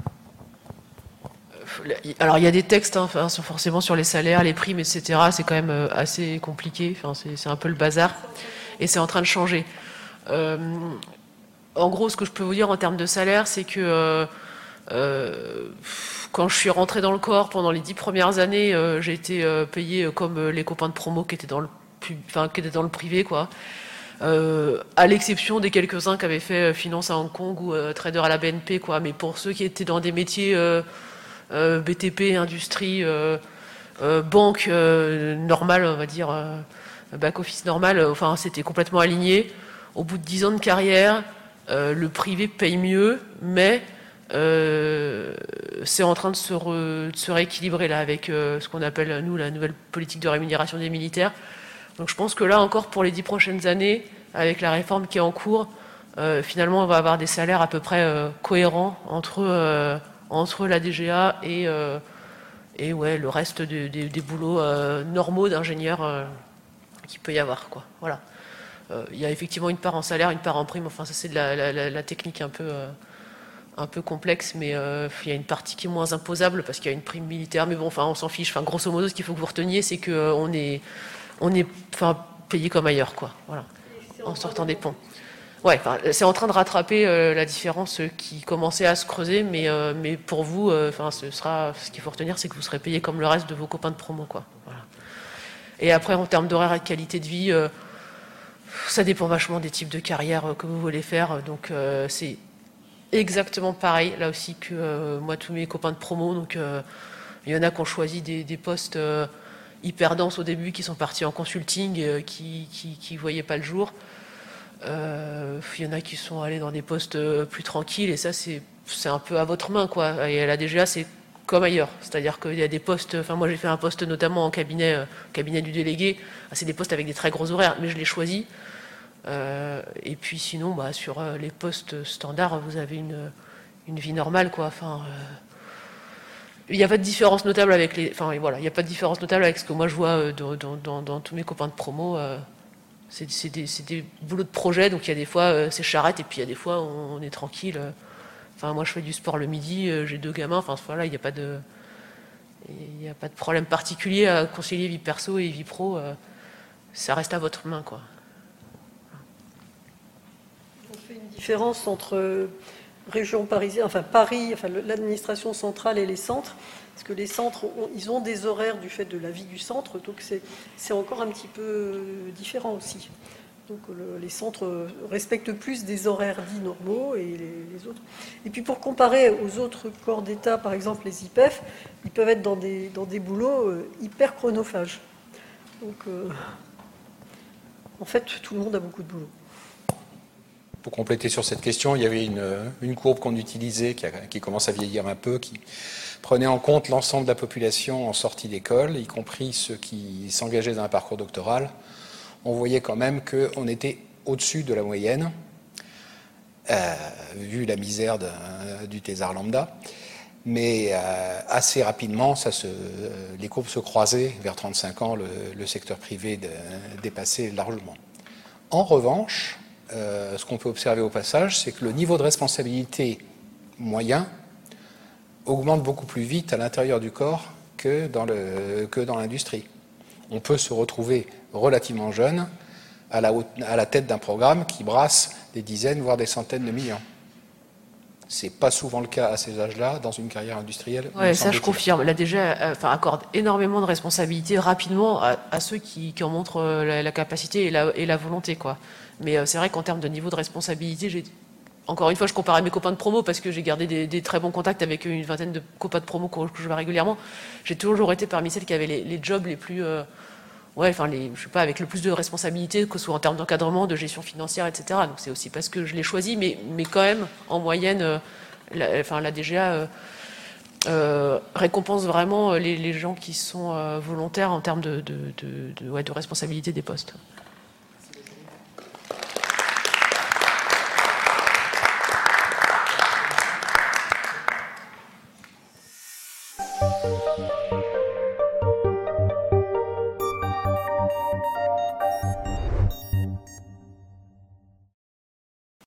Alors il y a des textes forcément sur les salaires, les primes, etc. C'est quand même assez compliqué, c'est un peu le bazar. Et c'est en train de changer. En gros, ce que je peux vous dire en termes de salaire, c'est que quand je suis rentrée dans le corps, pendant les 10 premières années, j'ai été payée comme les copains de promo qui étaient dans le privé, quoi. À l'exception des quelques-uns qui avaient fait finance à Hong Kong ou trader à la BNP, quoi. Mais pour ceux qui étaient dans des métiers BTP, industrie, banque normale, on va dire, back-office normal, c'était complètement aligné. Au bout de 10 ans de carrière, le privé paye mieux, mais c'est en train de se rééquilibrer là avec ce qu'on appelle, nous, la nouvelle politique de rémunération des militaires. Donc je pense que là encore, pour les 10 prochaines années, avec la réforme qui est en cours, finalement, on va avoir des salaires à peu près cohérents entre la DGA et le reste des boulots normaux d'ingénieurs qu'il peut y avoir, quoi. Voilà. Il y a effectivement une part en salaire, une part en prime. Enfin, ça c'est de la technique un peu complexe, mais il y a une partie qui est moins imposable parce qu'il y a une prime militaire. Mais bon, on s'en fiche. Grosso modo, ce qu'il faut que vous reteniez, c'est que on est payé comme ailleurs, quoi. Voilà. En sortant des ponts. Ouais, c'est en train de rattraper la différence qui commençait à se creuser, mais pour vous, ce qu'il faut retenir, c'est que vous serez payé comme le reste de vos copains de promo, quoi. Voilà. Et après, en termes d'horaire et de qualité de vie, ça dépend vachement des types de carrière que vous voulez faire. Donc, c'est exactement pareil, là aussi, que moi, tous mes copains de promo. Donc, il y en a qui ont choisi des postes hyper denses au début, qui sont partis en consulting, qui ne voyaient pas le jour. Il y en a qui sont allés dans des postes plus tranquilles, et ça, c'est un peu à votre main, quoi. Et à la DGA, c'est comme ailleurs. C'est-à-dire qu'il y a des postes... moi, j'ai fait un poste notamment en cabinet du délégué. C'est des postes avec des très gros horaires, mais je l'ai choisi. Et puis sinon, sur les postes standards, vous avez une vie normale, quoi. Il n'y a pas de différence notable avec les... il n'y a pas de différence notable avec ce que moi je vois dans tous mes copains de promo. C'est des boulots de projet, donc il y a des fois c'est charrette, et puis il y a des fois on est tranquille. Moi je fais du sport le midi, j'ai 2 gamins, il n'y a pas de problème particulier à concilier vie perso et vie pro. Ça reste à votre main, quoi. On fait une différence entre région parisienne, Paris, l'administration centrale et les centres, parce que les centres, ils ont des horaires du fait de la vie du centre, donc c'est encore un petit peu différent aussi. Donc les centres respectent plus des horaires dits normaux et les autres. Et puis pour comparer aux autres corps d'État, par exemple les IPEF, ils peuvent être dans des boulots hyper chronophages. Donc en fait, tout le monde a beaucoup de boulot. Pour compléter sur cette question, il y avait une courbe qu'on utilisait, qui commence à vieillir un peu, qui prenait en compte l'ensemble de la population en sortie d'école, y compris ceux qui s'engageaient dans un parcours doctoral. On voyait quand même qu'on était au-dessus de la moyenne, vu la misère du thésard lambda. Mais assez rapidement, les courbes se croisaient. Vers 35 ans, le secteur privé dépassait largement. En revanche, ce qu'on peut observer au passage, c'est que le niveau de responsabilité moyen augmente beaucoup plus vite à l'intérieur du corps que dans l'industrie. On peut se retrouver relativement jeune à la tête d'un programme qui brasse des dizaines, voire des centaines de millions. C'est pas souvent le cas à ces âges-là dans une carrière industrielle. Oui, ça je confirme. La DG accorde énormément de responsabilités rapidement à ceux qui en montrent la capacité et la volonté, quoi. Mais c'est vrai qu'en termes de niveau de responsabilité, encore une fois, je compare à mes copains de promo parce que j'ai gardé des très bons contacts avec une vingtaine de copains de promo que je vois régulièrement. J'ai toujours été parmi celles qui avaient les jobs les plus, je sais pas, avec le plus de responsabilités, que ce soit en termes d'encadrement, de gestion financière, etc. Donc c'est aussi parce que je l'ai choisi, mais quand même, en moyenne, la DGA récompense vraiment les gens qui sont volontaires en termes de responsabilité des postes.